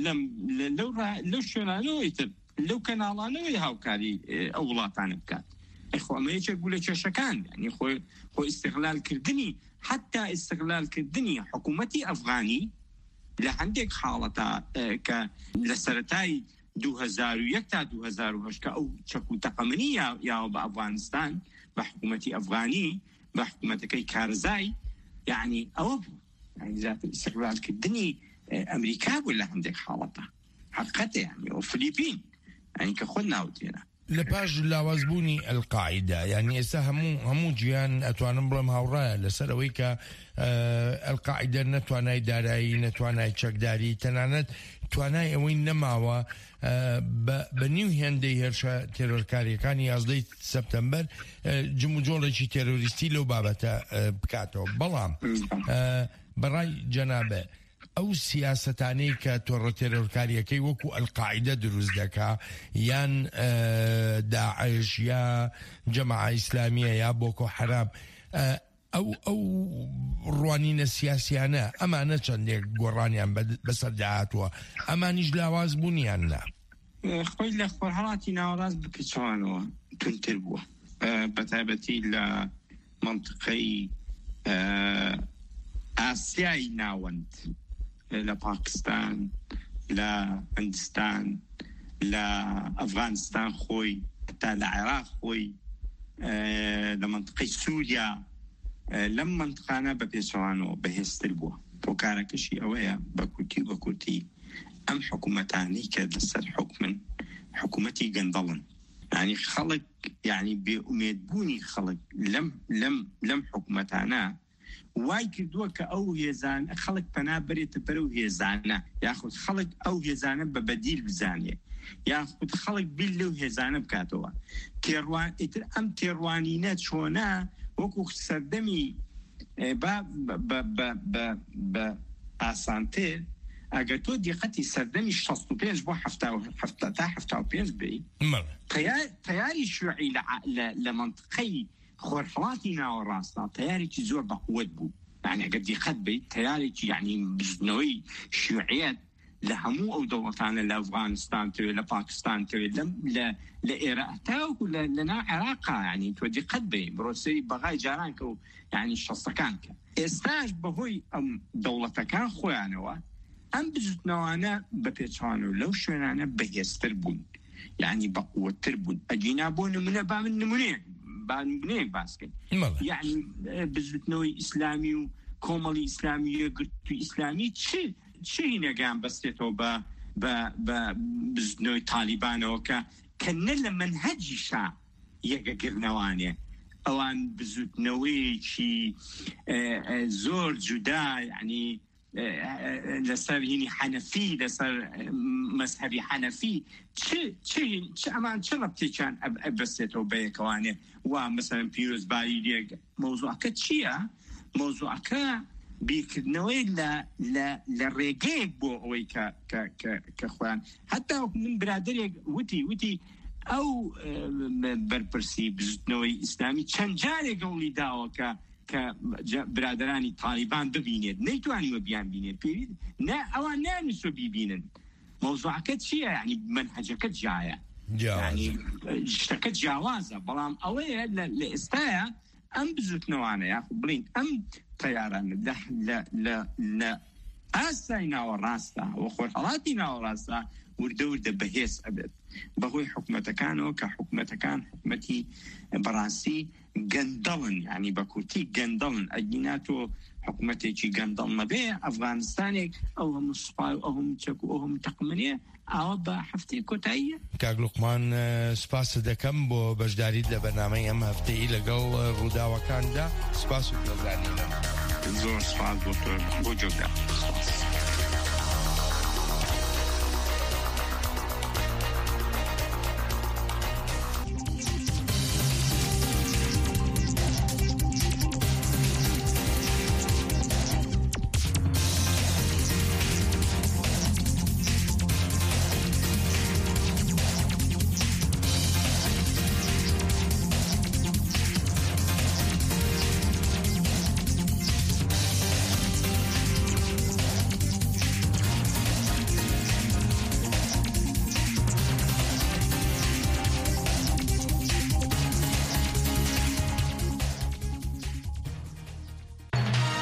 لەو شوێنانەوەی تر لەو کەناڵانەوەی هاوکاری ئەو وڵاتانە بکات. خۆ ئەمە یەکێک بوو لە کێشەکان، یعنی خۆ ئیستیغلالکردنی حتا ئیستیغلالکردنی حکوومەتی ئەفغانی لە هەندێک حاڵەتە کە لە سەرەتای 2001 تا 2008 کە ئەو چەک و تەقەمەنی یاوە بە ئەفغانستان بە حکوومەتی ئەفغانی بە حکوومەتەکەی کارزای، یعنی ئەوە بوو، یعنی زیاتر ئیستیغلالکردنی ئەمریکا بوو لە هەندێک حاڵەتە حقیقەتە، یعنی ئەو فلیپین یعنی کە خۆت ناوتێنە لە پاش لاوازبوونی ئەلقاعیدا، یعنی ئێستا هەموو جیان ئەتوانم بڵێم هاوڕایە لەسەر ئەوەی کە ئەلقاعیدە نەتوانای دارایی، نەتوانای چەکداری، تەنانەت توانای ئەوەی نەماوە بە نیو هێندەی هێرشە تێرۆرکاریەکانی 11 سەپتەمبەر جموجۆڵێکی تێرۆریستی لەو بابەتە بکاتەوە. بەڵام بەڕای جەنابە ئەو سیاسەتانەی کە تۆڕە تێرۆرکاریەکەی وەکو ئەلقاعیدە دروست دەکا، یان داعش یا جەماعە ئیسلامیە یا بۆکۆ حەرام، ئەو ڕوانینە سیاسیانە ئەمانە چەندێک گۆڕانیان بەسەردا هاتووە، ئەمانیش لاواز بوونیان نا خۆی لە خۆرهەڵاتی ناوەڕاست بکچوانەوە تونتر بووە، بەتایبەتی لە منطقەی ئاسیای ناوەند، لە پاکستان، لە هندستان، لە ئەفغانستان خۆی، تا لە عێراق خۆی، لە منطقەی سووریا، لەم منطقانە بە پێچەوانەوە بەهێزتر بووە. هۆکارەکەشی ئەوەیە بە کورتی ئەم حکوومەتانی کە لەسەر حکومن حکوومەتی گەندەڵن، یعنی خەڵک، یعنی بێئومێدبوونی خەڵک لەم حکوومەتانە وای کردووە کە ئەو هێزان خەڵک پەنا بێتە بەرەو هێزانە، یاخود خەڵک ئەو هێزانە بە بەدیل بزانێ، یاخود خەڵک بیل لەو هێزانە بکاتەوە. ئیتر ئەم تێڕوانینە چۆنە وەکو سەردەمی بە ئاسانتر، ئەگەر تۆ دیقەتی سەردەمی 65 بۆ 75 بی، تەیاری شیوعی لە منطقەی خۆرهەڵاتی ناوەڕاستە تەیارێکی زۆر بەقووت بوو، یعنی ئەگەر دیقەت بیت تەیارێکی، یعنی بزنەوەی شیوعیەت لە هەموو ئەو دەوڵەتانە، لە ئەفغانستان توێ، لە پاکستان توێ، لە ئێران تاوەکو لە ناو عێراقا، یعنی تۆ دیقەت بێ بڕۆسەری بەغای جاران کە و یعنی شەستەکان کە ئێستاش بەهۆی ئەم دەوڵەتەکان خۆیانەوە ئەم بزوتنەوانە بە پێچوانەوە لەو شوێنانە بەهێزتر بوون، یعنی بەقووەتر بوون. ئەگینا بۆ نمونە با من نمونەیەک باسکەین، یعنی بزوتنەوەی ئیسلامی و کۆمەڵی ئیسلامی گرتووی ئیسلامی چه هینەگەیان بەستێتەوە بە بزوتنەوەی تالیبانەوە کە نە لە منهەجیشا یەکەگرنەوانێ، ئەوان بزوتنەوەیەکی زۆر جودا، یعنی لەسەر هینی حەنەفی، لەسەر مەذهەبی حەنەفی، ئەمان چ ڕەبتێکیان بەستێتەوە بەیەکەوانێ وا مەسەلەن پیرۆزبایی لێک. مەوزوعەکە چییە؟ مەوزوعەکە بیرکردنەوەی لە ڕێگەیەک بۆ ئەوەی کە خۆیان، حتا من برادرێک وتی ئەو بەرپرسی بزوتنەوەی ئیسلامی چەند جارێک گەوڵی داوە کە برادرانی تالیبان ببینێت، نەیتوانیوە بیان بینێت، نه ئەوان نانووسۆ بیبینن. مەوزوعەکە چییە؟ یعنی منهەجەکە جایە، یعنی شتەکە جیاوازە، بەڵام ئەوەیە لە ئێستایە ئەم بزوتنەوانە یاخود بڵین ئەم تەیارانە لە ئاسای ناوەڕاستە و خۆرهەڵاتی ناوەڕاستە وردە وردە بەهێز ئەبێت بەهۆی حکومەتەکانەوە کە حکومەتەکان حکومەتی بەڕاستی گەندەڵن یعنی بە کورتی گەندەڵن ئەگیناتۆ حکومەتێکی گەندەڵ نەبێ ئەفغانستانێک ئەو هەموو سوپای و ئەو هەموو چەک و ئەو هەموو تەقمنێ ئاوا بە هەفتەی کۆتاییە. کاک لوقمان سپاس دەکەم بۆ بەشداریت لە بەرنامەی ئەم هەفتەی لەگەڵ ڕووداوەکاندا. سپاس و گەزانینە. زۆر سپاس بۆ تۆ بۆ جۆگرا.